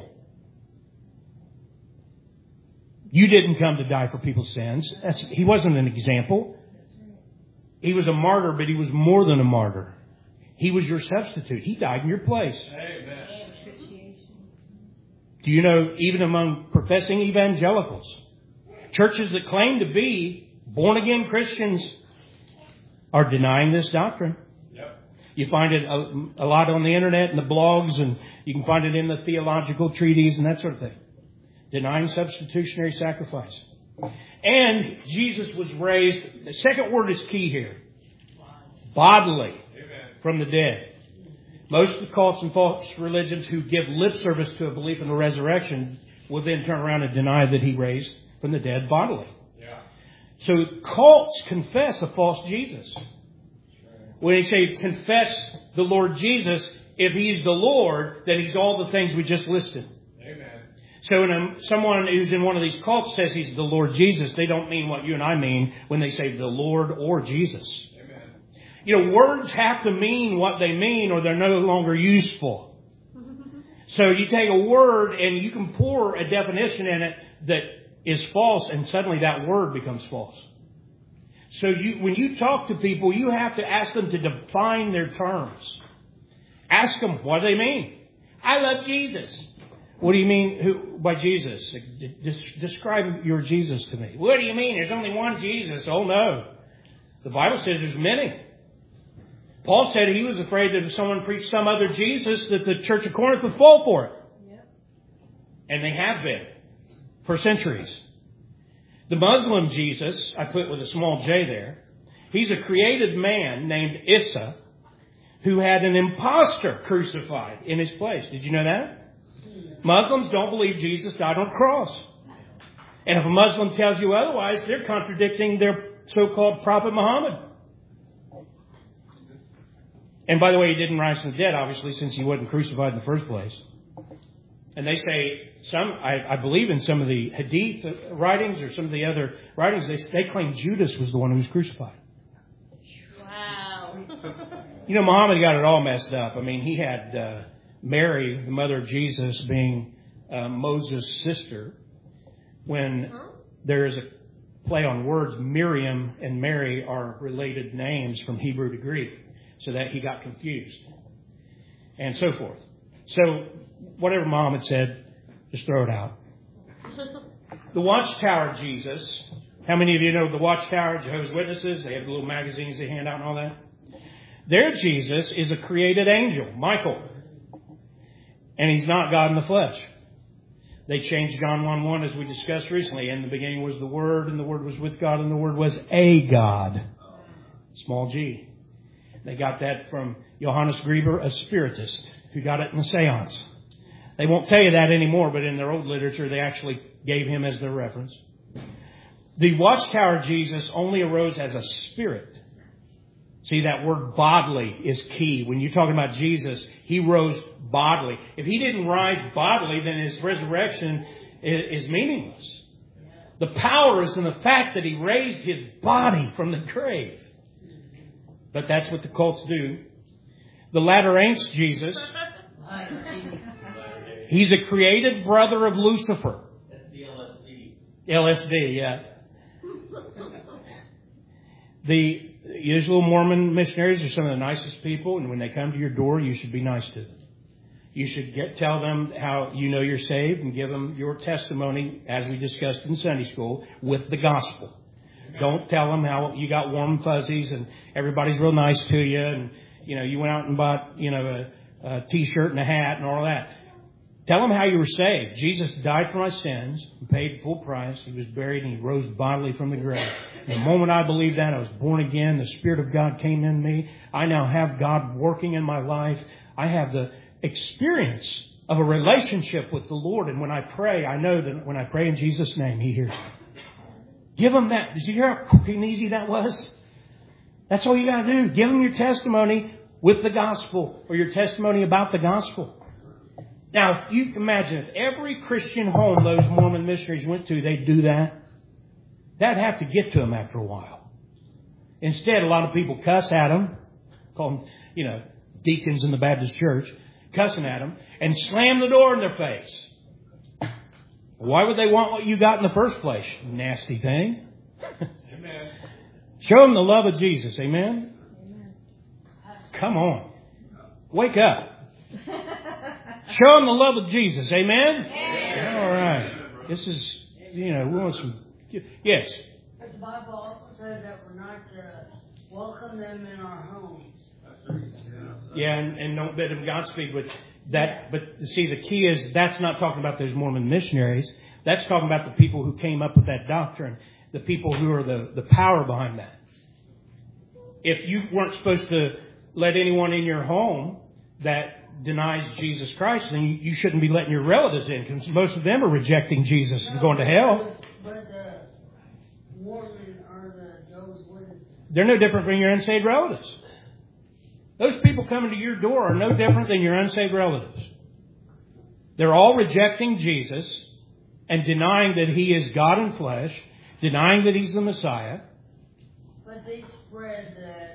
You didn't come to die for people's sins. He wasn't an example. He was a martyr, but He was more than a martyr. He was your substitute. He died in your place. Amen. Do you know, even among professing evangelicals, churches that claim to be born-again Christians are denying this doctrine. You find it a lot on the internet and the blogs, and you can find it in the theological treatises and that sort of thing. Denying substitutionary sacrifice. And Jesus was raised, the second word is key here. Bodily. From the dead. Most of the cults and false religions who give lip service to a belief in the resurrection will then turn around and deny that He raised from the dead bodily. Yeah. So cults confess a false Jesus. When they say confess the Lord Jesus, if He's the Lord, then He's all the things we just listed. Amen. So when someone who's in one of these cults says He's the Lord Jesus, they don't mean what you and I mean when they say the Lord or Jesus. Amen. You know, words have to mean what they mean or they're no longer useful. So you take a word and you can pour a definition in it that is false, and suddenly that word becomes false. So when you talk to people, you have to ask them to define their terms. Ask them, what do they mean? I love Jesus. What do you mean by Jesus? Describe your Jesus to me. What do you mean? There's only one Jesus. Oh, no. The Bible says there's many. Paul said he was afraid that if someone preached some other Jesus, that the Church of Corinth would fall for it. Yep. And they have been for centuries. The Muslim Jesus, I put with a small j there, he's a created man named Isa who had an imposter crucified in his place. Did you know that? Muslims don't believe Jesus died on a cross. And if a Muslim tells you otherwise, they're contradicting their so-called Prophet Muhammad. And by the way, He didn't rise from the dead, obviously, since He wasn't crucified in the first place. And they say, I believe in some of the Hadith writings or some of the other writings, they claim Judas was the one who was crucified. Wow. You know, Muhammad got it all messed up. I mean, he had Mary, the mother of Jesus, being Moses' sister. When there is a play on words, Miriam and Mary are related names from Hebrew to Greek, so that he got confused. And so forth. So, whatever Muhammad said, just throw it out. The Watchtower Jesus. How many of you know the Watchtower, Jehovah's Witnesses? They have the little magazines they hand out and all that. Their Jesus is a created angel, Michael. And He's not God in the flesh. They changed John 1:1 as we discussed recently. In the beginning was the Word, and the Word was with God, and the Word was a God. Small g. They got that from Johannes Gruber, a spiritist, who got it in a seance. They won't tell you that anymore, but in their old literature, they actually gave him as their reference. The Watchtower Jesus only arose as a spirit. See, that word bodily is key. When you're talking about Jesus, he rose bodily. If he didn't rise bodily, then his resurrection is meaningless. The power is in the fact that he raised his body from the grave. But that's what the cults do. The Latter-Aints Jesus, he's a created brother of Lucifer. That's the LSD. LSD, yeah. The usual Mormon missionaries are some of the nicest people, and when they come to your door, you should be nice to them. You should tell them how you know you're saved and give them your testimony, as we discussed in Sunday school, with the gospel. Don't tell them how you got warm fuzzies and everybody's real nice to you, and you went out and bought a T-shirt and a hat and all that. Tell them how you were saved. Jesus died for my sins and paid full price. He was buried and he rose bodily from the grave. And the moment I believed that, I was born again. The Spirit of God came in me. I now have God working in my life. I have the experience of a relationship with the Lord. And when I pray, I know that when I pray in Jesus' name, he hears me. Give them that. Did you hear how quick and easy that was? That's all you got to do. Give them your testimony with the gospel, or your testimony about the gospel. Now, if you can imagine, if every Christian home those Mormon missionaries went to, they'd do that, that'd have to get to them after a while. Instead, a lot of people cuss at them, call them, deacons in the Baptist church, cussing at them, and slam the door in their face. Why would they want what you got in the first place? Nasty thing. Amen. Show them the love of Jesus. Amen? Come on. Wake up. Show them the love of Jesus. Amen? All right. This is, we want some... Yes? But the Bible also says that we're not to welcome them in our homes. Yeah, and don't bid them Godspeed. But see, the key is that's not talking about those Mormon missionaries. That's talking about the people who came up with that doctrine, the people who are the power behind that. If you weren't supposed to let anyone in your home that denies Jesus Christ, then you shouldn't be letting your relatives in, because most of them are rejecting Jesus and going to hell. But the Mormon or the Jehovah's Witnesses, they're no different from your unsaved relatives. Those people coming to your door are no different than your unsaved relatives. They're all rejecting Jesus and denying that he is God in flesh, denying that he's the Messiah. But they spread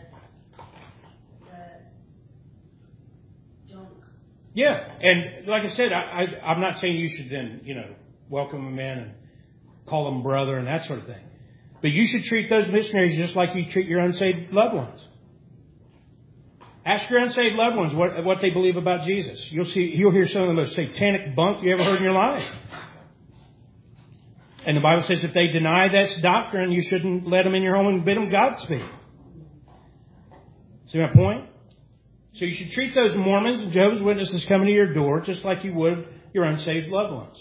that junk. Yeah, and like I said, I'm not saying you should then, welcome them in and call them brother and that sort of thing. But you should treat those missionaries just like you treat your unsaved loved ones. Ask your unsaved loved ones what they believe about Jesus. You'll hear some of the most satanic bunk you ever heard in your life. And the Bible says if they deny this doctrine, you shouldn't let them in your home and bid them Godspeed. See my point? So you should treat those Mormons and Jehovah's Witnesses coming to your door just like you would your unsaved loved ones.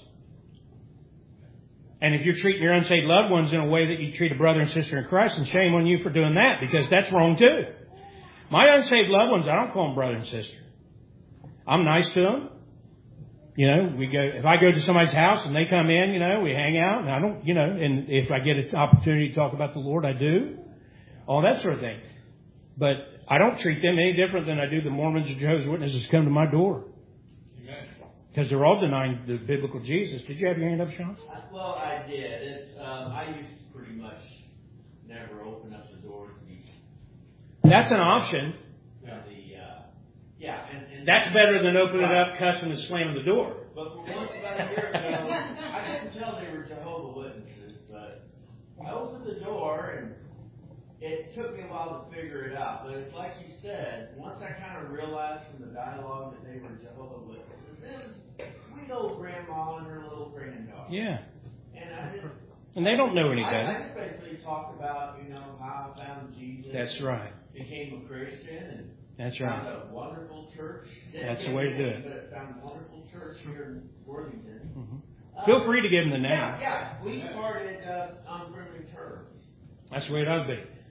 And if you're treating your unsaved loved ones in a way that you treat a brother and sister in Christ, then shame on you for doing that, because that's wrong too. My unsaved loved ones, I don't call them brother and sister. I'm nice to them. If I go to somebody's house and they come in, we hang out, and I don't, and if I get an opportunity to talk about the Lord, I do. All that sort of thing. But I don't treat them any different than I do the Mormons and Jehovah's Witnesses come to my door. Because they're all denying the biblical Jesus. Did you have your hand up, Sean? Well, I did. I used to pretty much never open up the door to me. That's an option. And that's better than opening it up, cussing, and slamming the door. But for once about a year ago, I couldn't tell they were Jehovah's Witnesses, but I opened the door, and it took me a while to figure it out. But it's like you said, once I kind of realized from the dialogue that they were Jehovah's Witnesses, we know Grandma and her little granddaughter. Yeah. And they don't know any better. I just basically talked about, how I found Jesus. That's right. Became a Christian and that's right. Found a wonderful church. That's the way to do it. But found a wonderful church here in Worthington. Mm-hmm. Feel free to give them the name. Yeah. We parted on friendly terms. That's the way it ought to be.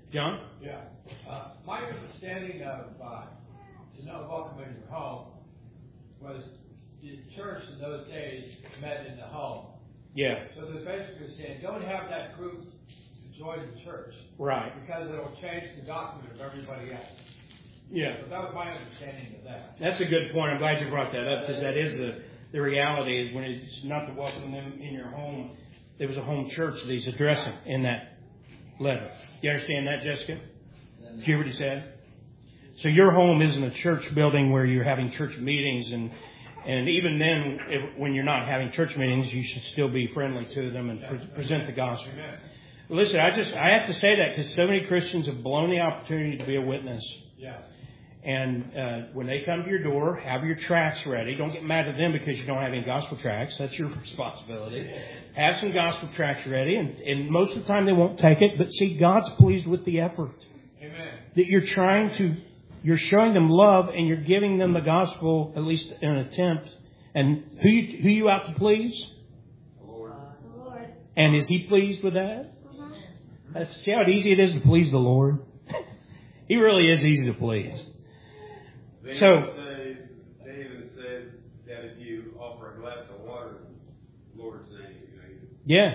John? Yeah. My understanding of to know welcome in your home was the church in those days met in the home. Yeah. So they're basically saying, don't have that group join the church. Right. Because it'll change the doctrine of everybody else. Yeah. So that was my understanding of that. That's a good point. I'm glad you brought that up because that is the reality is when it's not to welcome them in your home. There was a home church that he's addressing in that letter. You understand that, Jessica? Did you hear what he said? So your home isn't a church building where you're having church meetings and even then, when you're not having church meetings, you should still be friendly to them and present the gospel. Amen. Listen, I have to say that because so many Christians have blown the opportunity to be a witness. Yes. And when they come to your door, have your tracts ready. Don't get mad at them because you don't have any gospel tracts. That's your responsibility. Have some gospel tracts ready, and most of the time they won't take it. But see, God's pleased with the effort. Amen. That you're showing them love and you're giving them the gospel, at least in an attempt. And who you out to please? Lord. And is He pleased with that? See how easy it is to please the Lord? He really is easy to please. They So, even said that if you offer a glass of water, Lord's name, yeah.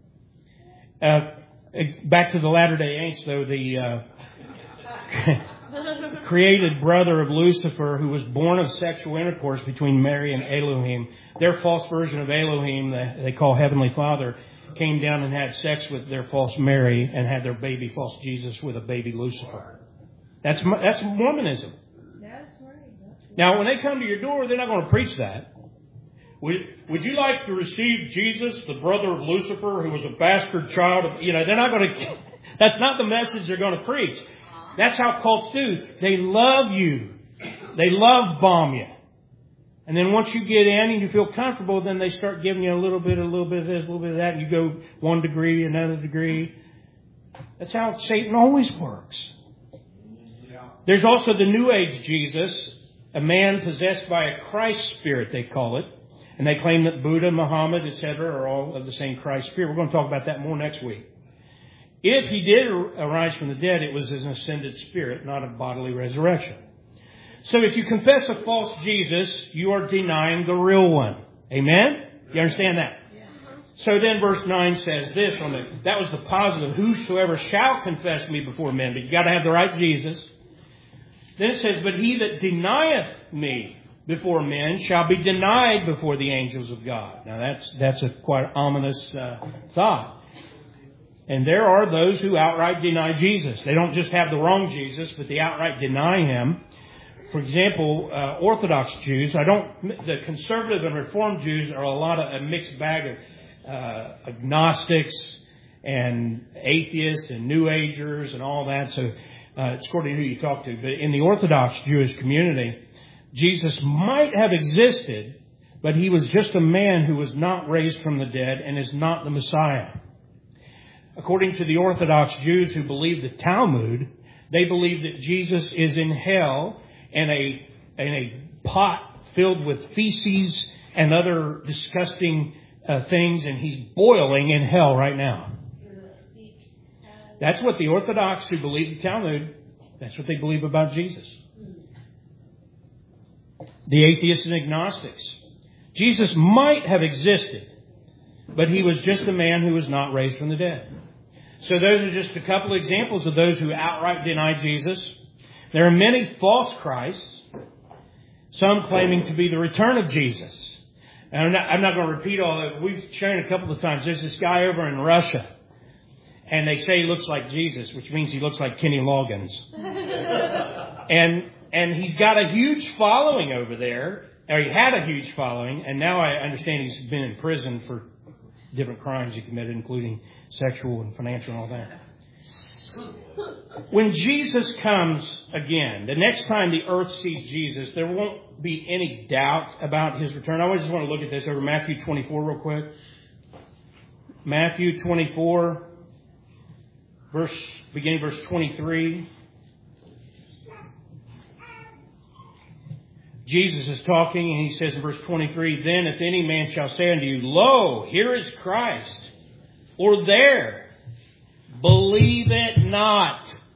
Back to the Latter-day Saints, though, the created brother of Lucifer, who was born of sexual intercourse between Mary and Elohim. Their false version of Elohim, they call Heavenly Father, came down and had sex with their false Mary and had their baby false Jesus with a baby Lucifer. That's Mormonism. That's right. Now, when they come to your door, they're not going to preach that. Would you like to receive Jesus, the brother of Lucifer, who was a bastard child of, they're not going to, that's not the message they're going to preach. That's how cults do. They love you. They love bomb you. And then once you get in and you feel comfortable, then they start giving you a little bit of this, a little bit of that, and you go one degree, another degree. That's how Satan always works. There's also the New Age Jesus, a man possessed by a Christ spirit, they call it. And they claim that Buddha, Muhammad, etc. are all of the same Christ spirit. We're going to talk about that more next week. If he did arise from the dead, it was as an ascended spirit, not a bodily resurrection. So if you confess a false Jesus, you are denying the real one. Amen? You understand that? So then verse 9 says this, that was the positive, whosoever shall confess me before men, but you got to have the right Jesus. Then it says, but he that denieth me before men shall be denied before the angels of God. Now that's a quite ominous thought. And there are those who outright deny Jesus. They don't just have the wrong Jesus, but they outright deny Him. For example, Orthodox Jews, the conservative and Reformed Jews are a mixed bag of agnostics and atheists and New Agers and all that. So it's according to who you talk to. But in the Orthodox Jewish community, Jesus might have existed, but He was just a man who was not raised from the dead and is not the Messiah. According to the Orthodox Jews who believe the Talmud, they believe that Jesus is in hell in a pot filled with feces and other disgusting things, and He's boiling in hell right now. That's what the Orthodox who believe the Talmud, that's what they believe about Jesus. The atheists and agnostics. Jesus might have existed, but He was just a man who was not raised from the dead. So those are just a couple of examples of those who outright deny Jesus. There are many false Christs, some claiming to be the return of Jesus. And I'm not going to repeat all that. We've shown a couple of times. There's this guy over in Russia, and they say he looks like Jesus, which means he looks like Kenny Loggins. And he's got a huge following over there, or he had a huge following, and now I understand he's been in prison for different crimes he committed, including sexual and financial and all that. When Jesus comes again, the next time the earth sees Jesus, there won't be any doubt about His return. I just want to look at this over Matthew 24 real quick. Matthew 24, beginning verse 23. Jesus is talking, and He says in verse 23, then if any man shall say unto you, lo, here is Christ, or there, believe it not.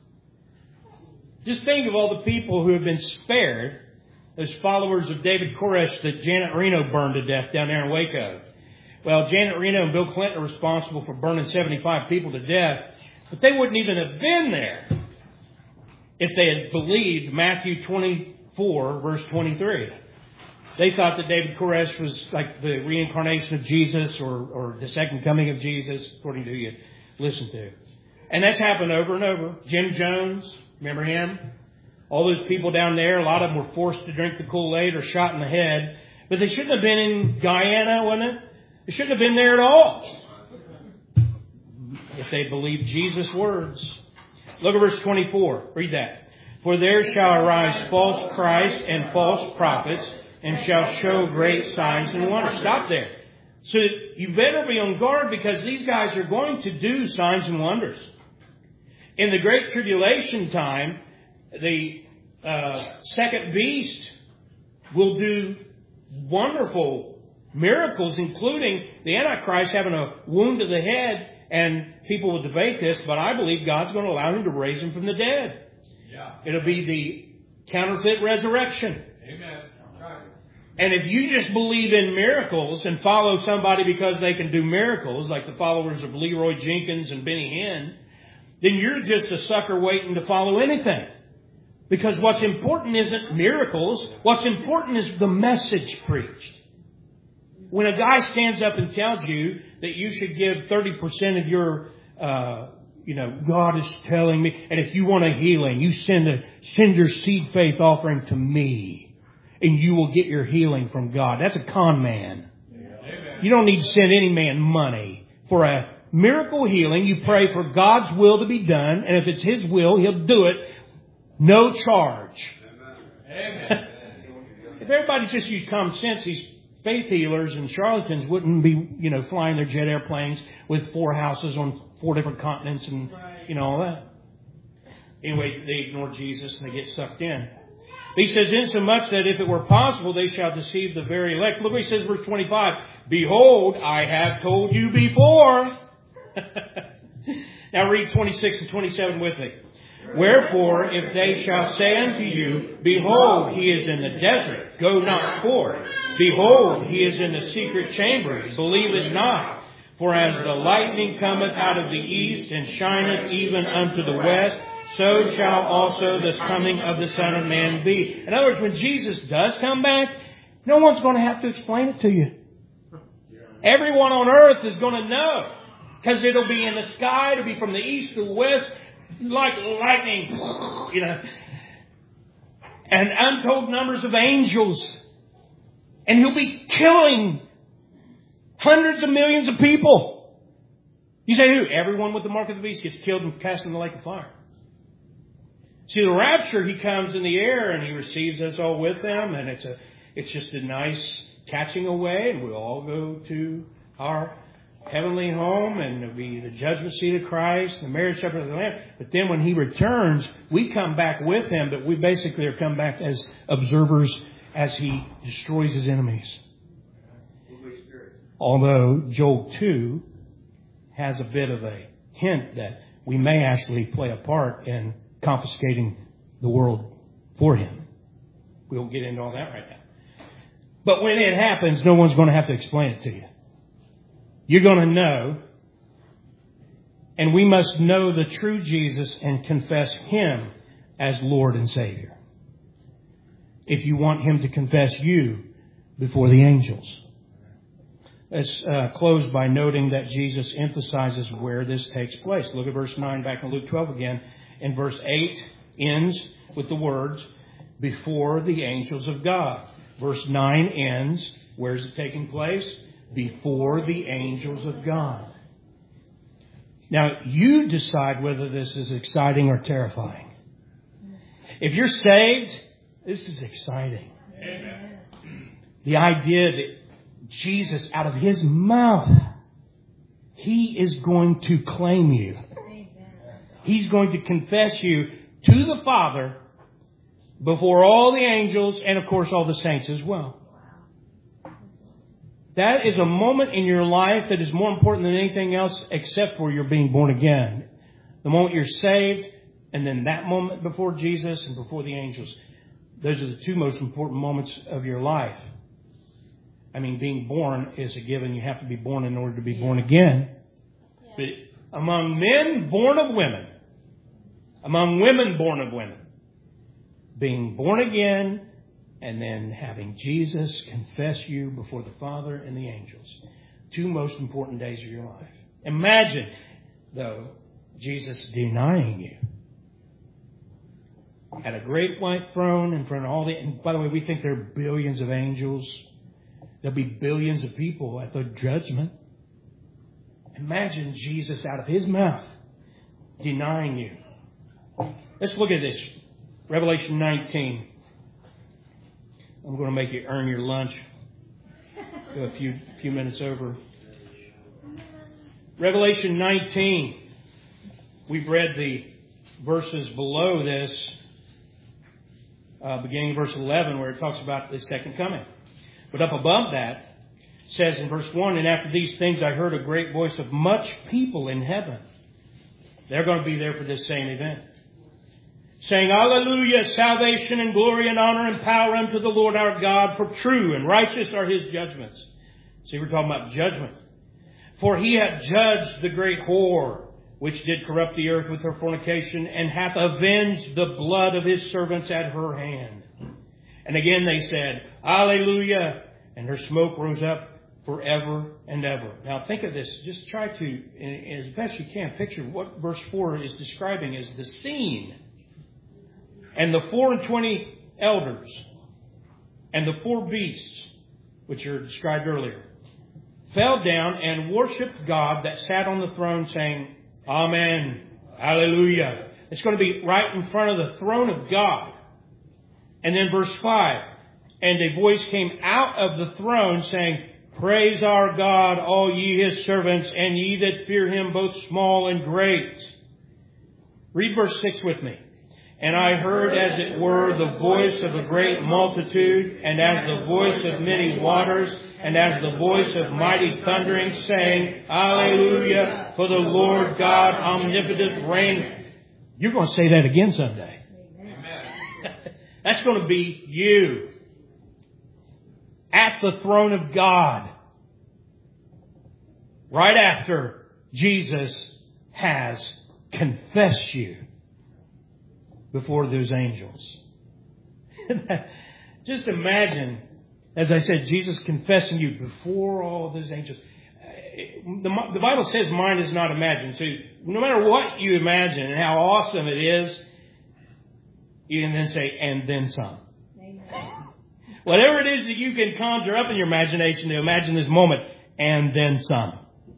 Just think of all the people who have been spared, those followers of David Koresh that Janet Reno burned to death down there in Waco. Well, Janet Reno and Bill Clinton are responsible for burning 75 people to death, but they wouldn't even have been there if they had believed Matthew 24, verse 23. They thought that David Koresh was like the reincarnation of Jesus or the second coming of Jesus, according to who you listen to. And that's happened over and over. Jim Jones, remember him? All those people down there, a lot of them were forced to drink the Kool-Aid or shot in the head. But they shouldn't have been in Guyana, wasn't it? They shouldn't have been there at all if they believed Jesus' words. Look at verse 24. Read that. For there shall arise false Christs and false prophets, and shall show great signs and wonders. Stop there. So you better be on guard, because these guys are going to do signs and wonders. In the Great Tribulation time, the second beast will do wonderful miracles, including the Antichrist having a wound to the head. And people will debate this, but I believe God's going to allow him to raise him from the dead. Yeah. It'll be the counterfeit resurrection. Amen. Right. And if you just believe in miracles and follow somebody because they can do miracles, like the followers of Leroy Jenkins and Benny Hinn, then you're just a sucker waiting to follow anything. Because what's important isn't miracles. What's important is the message preached. When a guy stands up and tells you that you should give 30% of your, God is telling me, and if you want a healing, you send your seed faith offering to me, and you will get your healing from God. That's a con man. Yeah. You don't need to send any man money for a miracle healing. You pray for God's will to be done, and if it's His will, He'll do it. No charge. Amen. If everybody just used common sense, these faith healers and charlatans wouldn't be, flying their jet airplanes with 4 houses on 4 different continents and, all that. Anyway, they ignore Jesus and they get sucked in. He says, insomuch that if it were possible, they shall deceive the very elect. Look what he says, verse 25. Behold, I have told you before. Now read 26 and 27 with me. Wherefore, if they shall say unto you, Behold, he is in the desert, go not forth. Behold, he is in the secret chambers, believe it not. For as the lightning cometh out of the east, and shineth even unto the west, so shall also the coming of the Son of Man be. In other words, when Jesus does come back, no one's going to have to explain it to you. Everyone on earth is going to know. Because it'll be in the sky, it'll be from the east to the west, like lightning, and untold numbers of angels. And he'll be killing hundreds of millions of people. You say who? Everyone with the mark of the beast gets killed and cast in the lake of fire. See, the rapture, he comes in the air and he receives us all with him, and it's just a nice catching away, and we'll all go to our heavenly home, and it'll be the judgment seat of Christ, the marriage supper of the Lamb. But then when he returns, we come back with him, but we basically are come back as observers as he destroys his enemies. Although Joel 2 has a bit of a hint that we may actually play a part in confiscating the world for him. We won't get into all that right now. But when it happens, no one's going to have to explain it to you. You're going to know, and we must know the true Jesus and confess him as Lord and Savior. If you want him to confess you before the angels. Let's close by noting that Jesus emphasizes where this takes place. Look at verse 9 back in Luke 12 again. And verse 8 ends with the words, before the angels of God. Verse 9 ends, where is it taking place? Before the angels of God. Now, you decide whether this is exciting or terrifying. If you're saved, this is exciting. Amen. The idea that Jesus, out of his mouth, he is going to claim you. He's going to confess you to the Father before all the angels and, of course, all the saints as well. That is a moment in your life that is more important than anything else except for your being born again. The moment you're saved, And then that moment before Jesus and before the angels, those are the two most important moments of your life. I mean, being born is a given. You have to be born in order to be born again. But among men born of women, among women born of women, being born again and then having Jesus confess you before the Father and the angels. Two most important days of your life. Imagine, though, Jesus denying you at a great white throne in front of all the... And by the way, we think there are billions of angels. There'll be billions of people at the judgment. Imagine Jesus out of his mouth denying you. Let's look at this. Revelation 19. I'm going to make you earn your lunch. Go a few minutes over. Revelation 19. We've read the verses below this, beginning in verse 11, where it talks about the second coming. But up above that, it says in verse 1, and after these things I heard a great voice of much people in heaven. They're going to be there for this same event. Saying, Hallelujah, salvation and glory and honor and power unto the Lord our God, for true and righteous are his judgments. See, we're talking about judgment. For he hath judged the great whore, which did corrupt the earth with her fornication, and hath avenged the blood of his servants at her hand. And again they said, Hallelujah, and her smoke rose up forever and ever. Now think of this. Just try to, as best you can, picture what verse 4 is describing as the scene. And the 24 elders and the 4 beasts, which are described earlier, fell down and worshipped God that sat on the throne, saying, Amen, Hallelujah. It's going to be right in front of the throne of God. And then verse 5, and a voice came out of the throne saying, Praise our God, all ye his servants, and ye that fear him, both small and great. Read verse 6 with me. And I heard, as it were, the voice of a great multitude, and as the voice of many waters, and as the voice of mighty thundering, saying, Hallelujah, for the Lord God omnipotent reigneth. You're going to say that again someday. Amen. That's going to be you at the throne of God, right after Jesus has confessed you before those angels. Just imagine, as I said, Jesus confessing you before all of those angels. The Bible says mind is not imagined. So no matter what you imagine and how awesome it is, you can then say, and then some. Amen. Whatever it is that you can conjure up in your imagination to imagine this moment, and then some.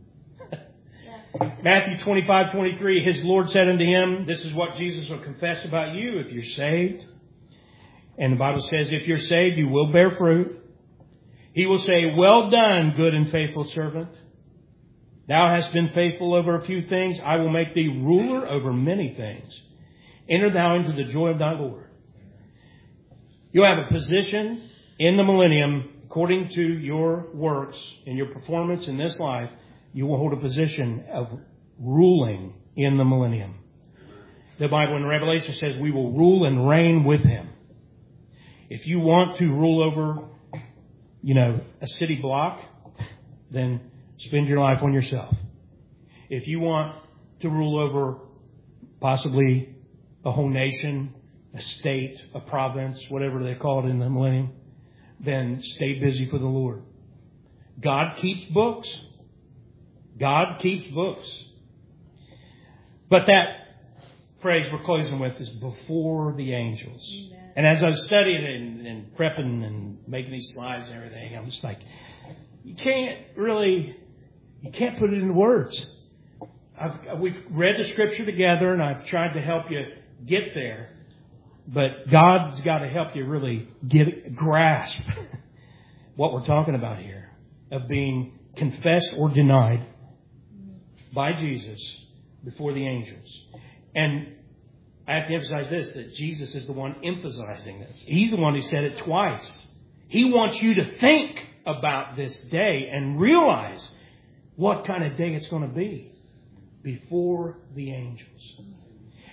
Matthew 25:23, his Lord said unto him, this is what Jesus will confess about you if you're saved. And the Bible says, if you're saved, you will bear fruit. He will say, well done, good and faithful servant. Thou hast been faithful over a few things. I will make thee ruler over many things. Enter thou into the joy of thy Lord. You'll have a position in the millennium according to your works and your performance in this life. You will hold a position of ruling in the millennium. The Bible in Revelation says we will rule and reign with him. If you want to rule over, a city block, then spend your life on yourself. If you want to rule over possibly a whole nation, a state, a province, whatever they call it in the millennium, then stay busy for the Lord. God keeps books. God keeps books. But that phrase we're closing with is before the angels. Amen. And as I was studying and prepping and making these slides and everything, I'm just like, you can't put it into words. We've read the scripture together and I've tried to help you get there. But God's got to help you really grasp what we're talking about here of being confessed or denied by Jesus before the angels. And I have to emphasize this, that Jesus is the one emphasizing this. He's the one who said it twice. He wants you to think about this day and realize what kind of day it's going to be before the angels.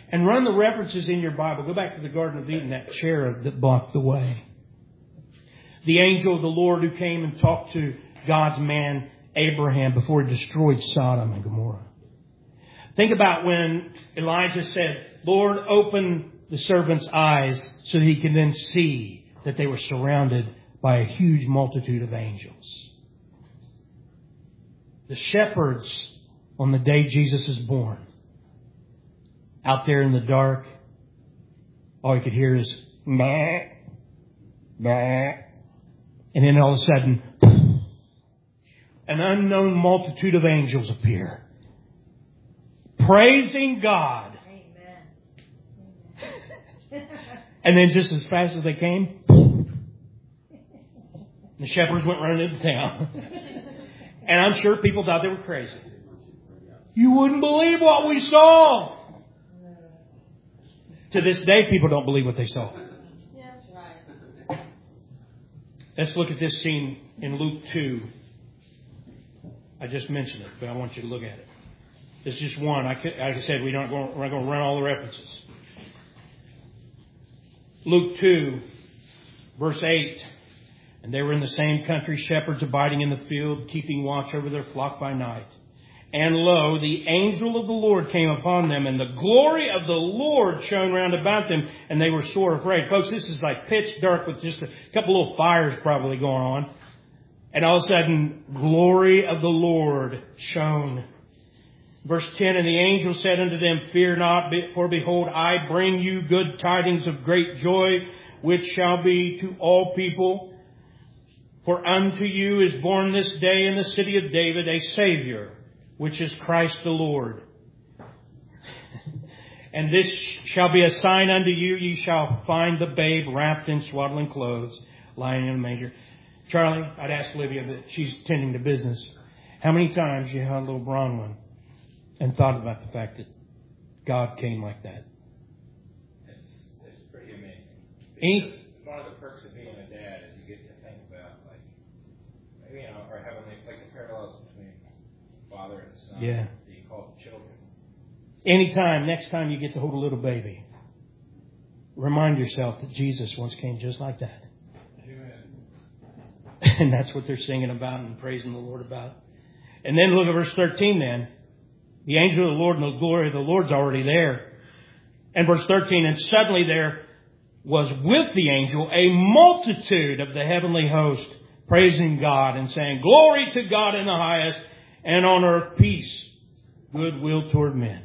And run the references in your Bible. Go back to the Garden of Eden, that cherub that blocked the way. The angel of the Lord who came and talked to God's man Abraham before he destroyed Sodom and Gomorrah. Think about when Elijah said, Lord, open the servant's eyes so that he can then see that they were surrounded by a huge multitude of angels. The shepherds on the day Jesus is born, out there in the dark, all you could hear is bah, bah. And then all of a sudden, an unknown multitude of angels appear, praising God. Amen. And then just as fast as they came, the shepherds went running into town. And I'm sure people thought they were crazy. You wouldn't believe what we saw. To this day, people don't believe what they saw. Yeah, that's right. Let's look at this scene in Luke 2. I just mentioned it, but I want you to look at it. It's just one. Like I said, we're not going to run all the references. Luke 2, verse 8. And they were in the same country, shepherds abiding in the field, keeping watch over their flock by night. And lo, the angel of the Lord came upon them, and the glory of the Lord shone round about them, and they were sore afraid. Folks, this is like pitch dark with just a couple little fires probably going on. And all of a sudden, glory of the Lord shone. Verse 10, and the angel said unto them, Fear not, for behold, I bring you good tidings of great joy, which shall be to all people. For unto you is born this day in the city of David a Savior, which is Christ the Lord. And this shall be a sign unto you, ye shall find the babe wrapped in swaddling clothes, lying in a manger. Charlie, I'd ask Olivia, but she's tending to business. How many times you had a little Bronwyn and thought about the fact that God came like that? It's pretty amazing. One of the perks of being a dad is you get to think about, like, our heavenly, like the parallels between Father and Son. Yeah. That you call children. Anytime, next time you get to hold a little baby, remind yourself that Jesus once came just like that. And that's what they're singing about and praising the Lord about. And then look at verse 13 then. The angel of the Lord and the glory of the Lord's already there. And verse 13, and suddenly there was with the angel a multitude of the heavenly host praising God and saying, Glory to God in the highest, and on earth peace, goodwill toward men.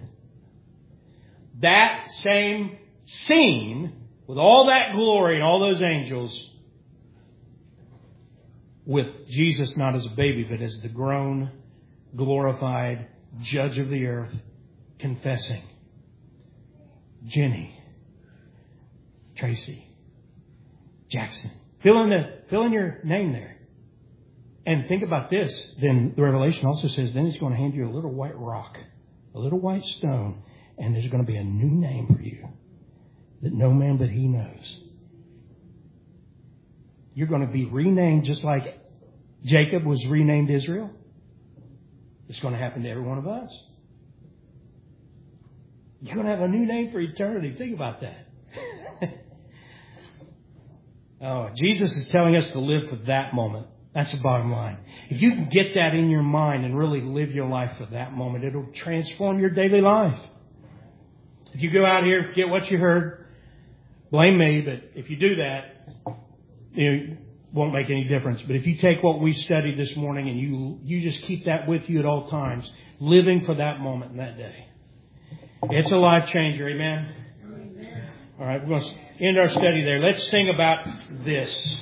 That same scene, with all that glory and all those angels, with Jesus not as a baby, but as the grown, glorified judge of the earth, confessing, Jenny, Tracy, Jackson. Fill in your name there. And think about this. Then the Revelation also says, then he's going to hand you a little white rock, a little white stone, and there's going to be a new name for you that no man but he knows. You're going to be renamed just like Jacob was renamed Israel. It's going to happen to every one of us. You're going to have a new name for eternity. Think about that. Oh, Jesus is telling us to live for that moment. That's the bottom line. If you can get that in your mind and really live your life for that moment, it'll transform your daily life. If you go out here and forget what you heard, blame me, but if you do that, it won't make any difference. But if you take what we studied this morning and you just keep that with you at all times, living for that moment in that day, it's a life changer. Amen? Amen. All right, we're going to end our study there. Let's sing about this.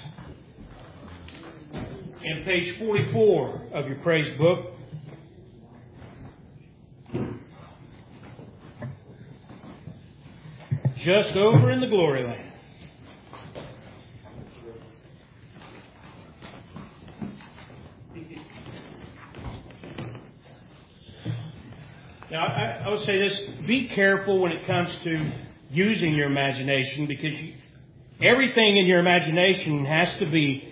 In page 44 of your praise book, just over in the glory land. Now, I would say this, be careful when it comes to using your imagination, because everything in your imagination has to be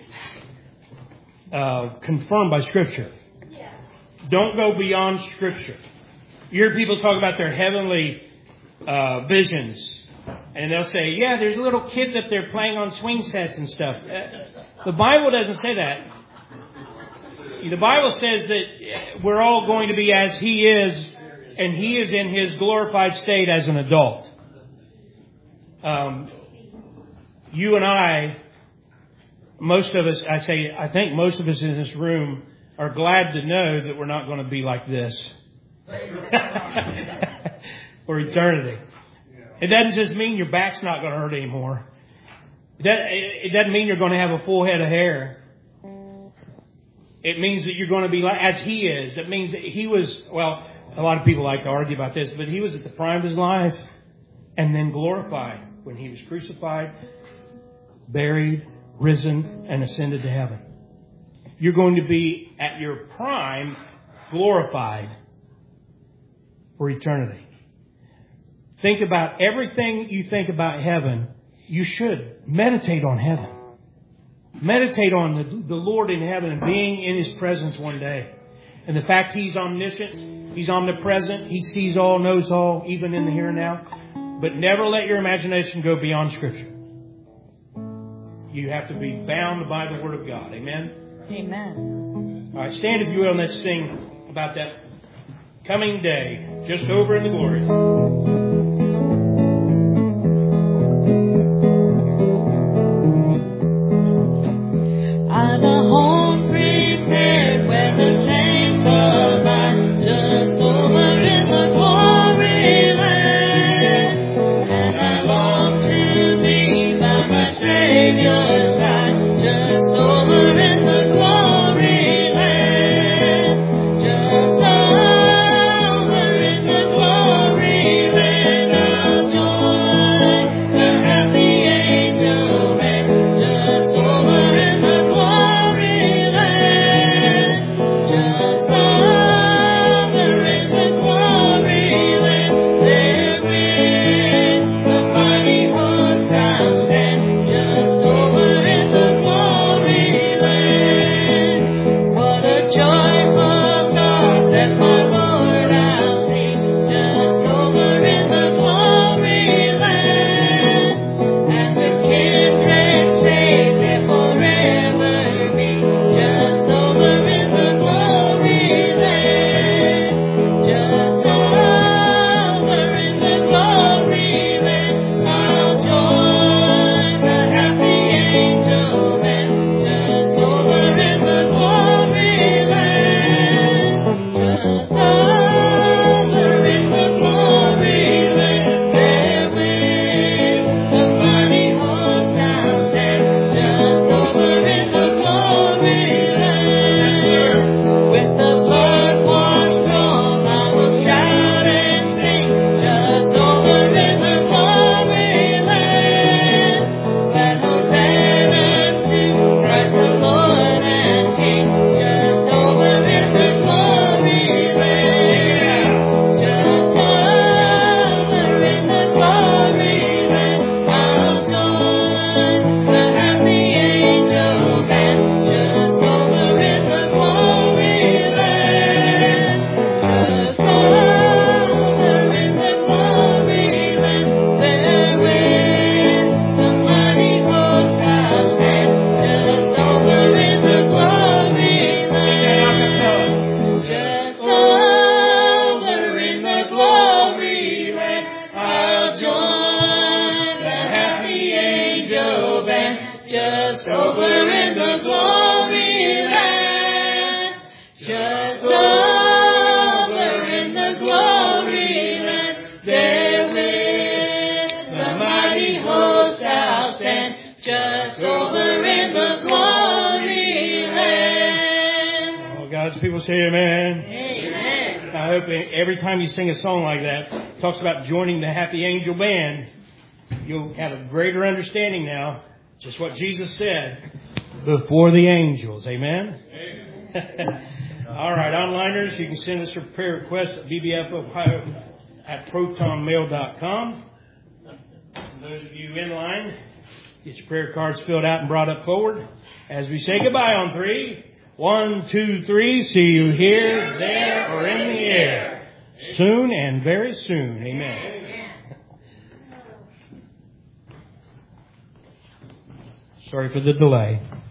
confirmed by Scripture. Don't go beyond Scripture. You hear people talk about their heavenly visions. And they'll say, yeah, there's little kids up there playing on swing sets and stuff. The Bible doesn't say that. The Bible says that we're all going to be as He is, and He is in His glorified state as an adult. You and I, most of us, I think most of us in this room are glad to know that we're not going to be like this for eternity. It doesn't just mean your back's not going to hurt anymore. It doesn't mean you're going to have a full head of hair. It means that you're going to be like as He is. It means that He was, well, a lot of people like to argue about this, but He was at the prime of His life and then glorified when He was crucified, buried, risen, and ascended to heaven. You're going to be at your prime glorified for eternity. Think about everything you think about heaven. You should meditate on heaven. Meditate on the Lord in heaven and being in His presence one day. And the fact He's omniscient, He's omnipresent, He sees all, knows all, even in the here and now. But never let your imagination go beyond Scripture. You have to be bound by the Word of God. Amen? Amen. All right, stand if you will and let's sing about that coming day, just over in the glory. I've a home prepared where the saints abide, just over in the glory land. And I long to be by my Savior's side, just over in the glory land. Just over in the glory land, I'll join the happy angel band, just over in the People say amen. Amen. I hope every time you sing a song like that, it talks about joining the Happy Angel Band, you'll have a greater understanding now, just what Jesus said, before the angels. Amen? Amen. All right, onliners, you can send us your prayer request at bbfohio@protonmail.com. And those of you in line, get your prayer cards filled out and brought up forward as we say goodbye on 3. 1, 2, 3. See you here, there, or in the air. Soon and very soon. Amen. Sorry for the delay.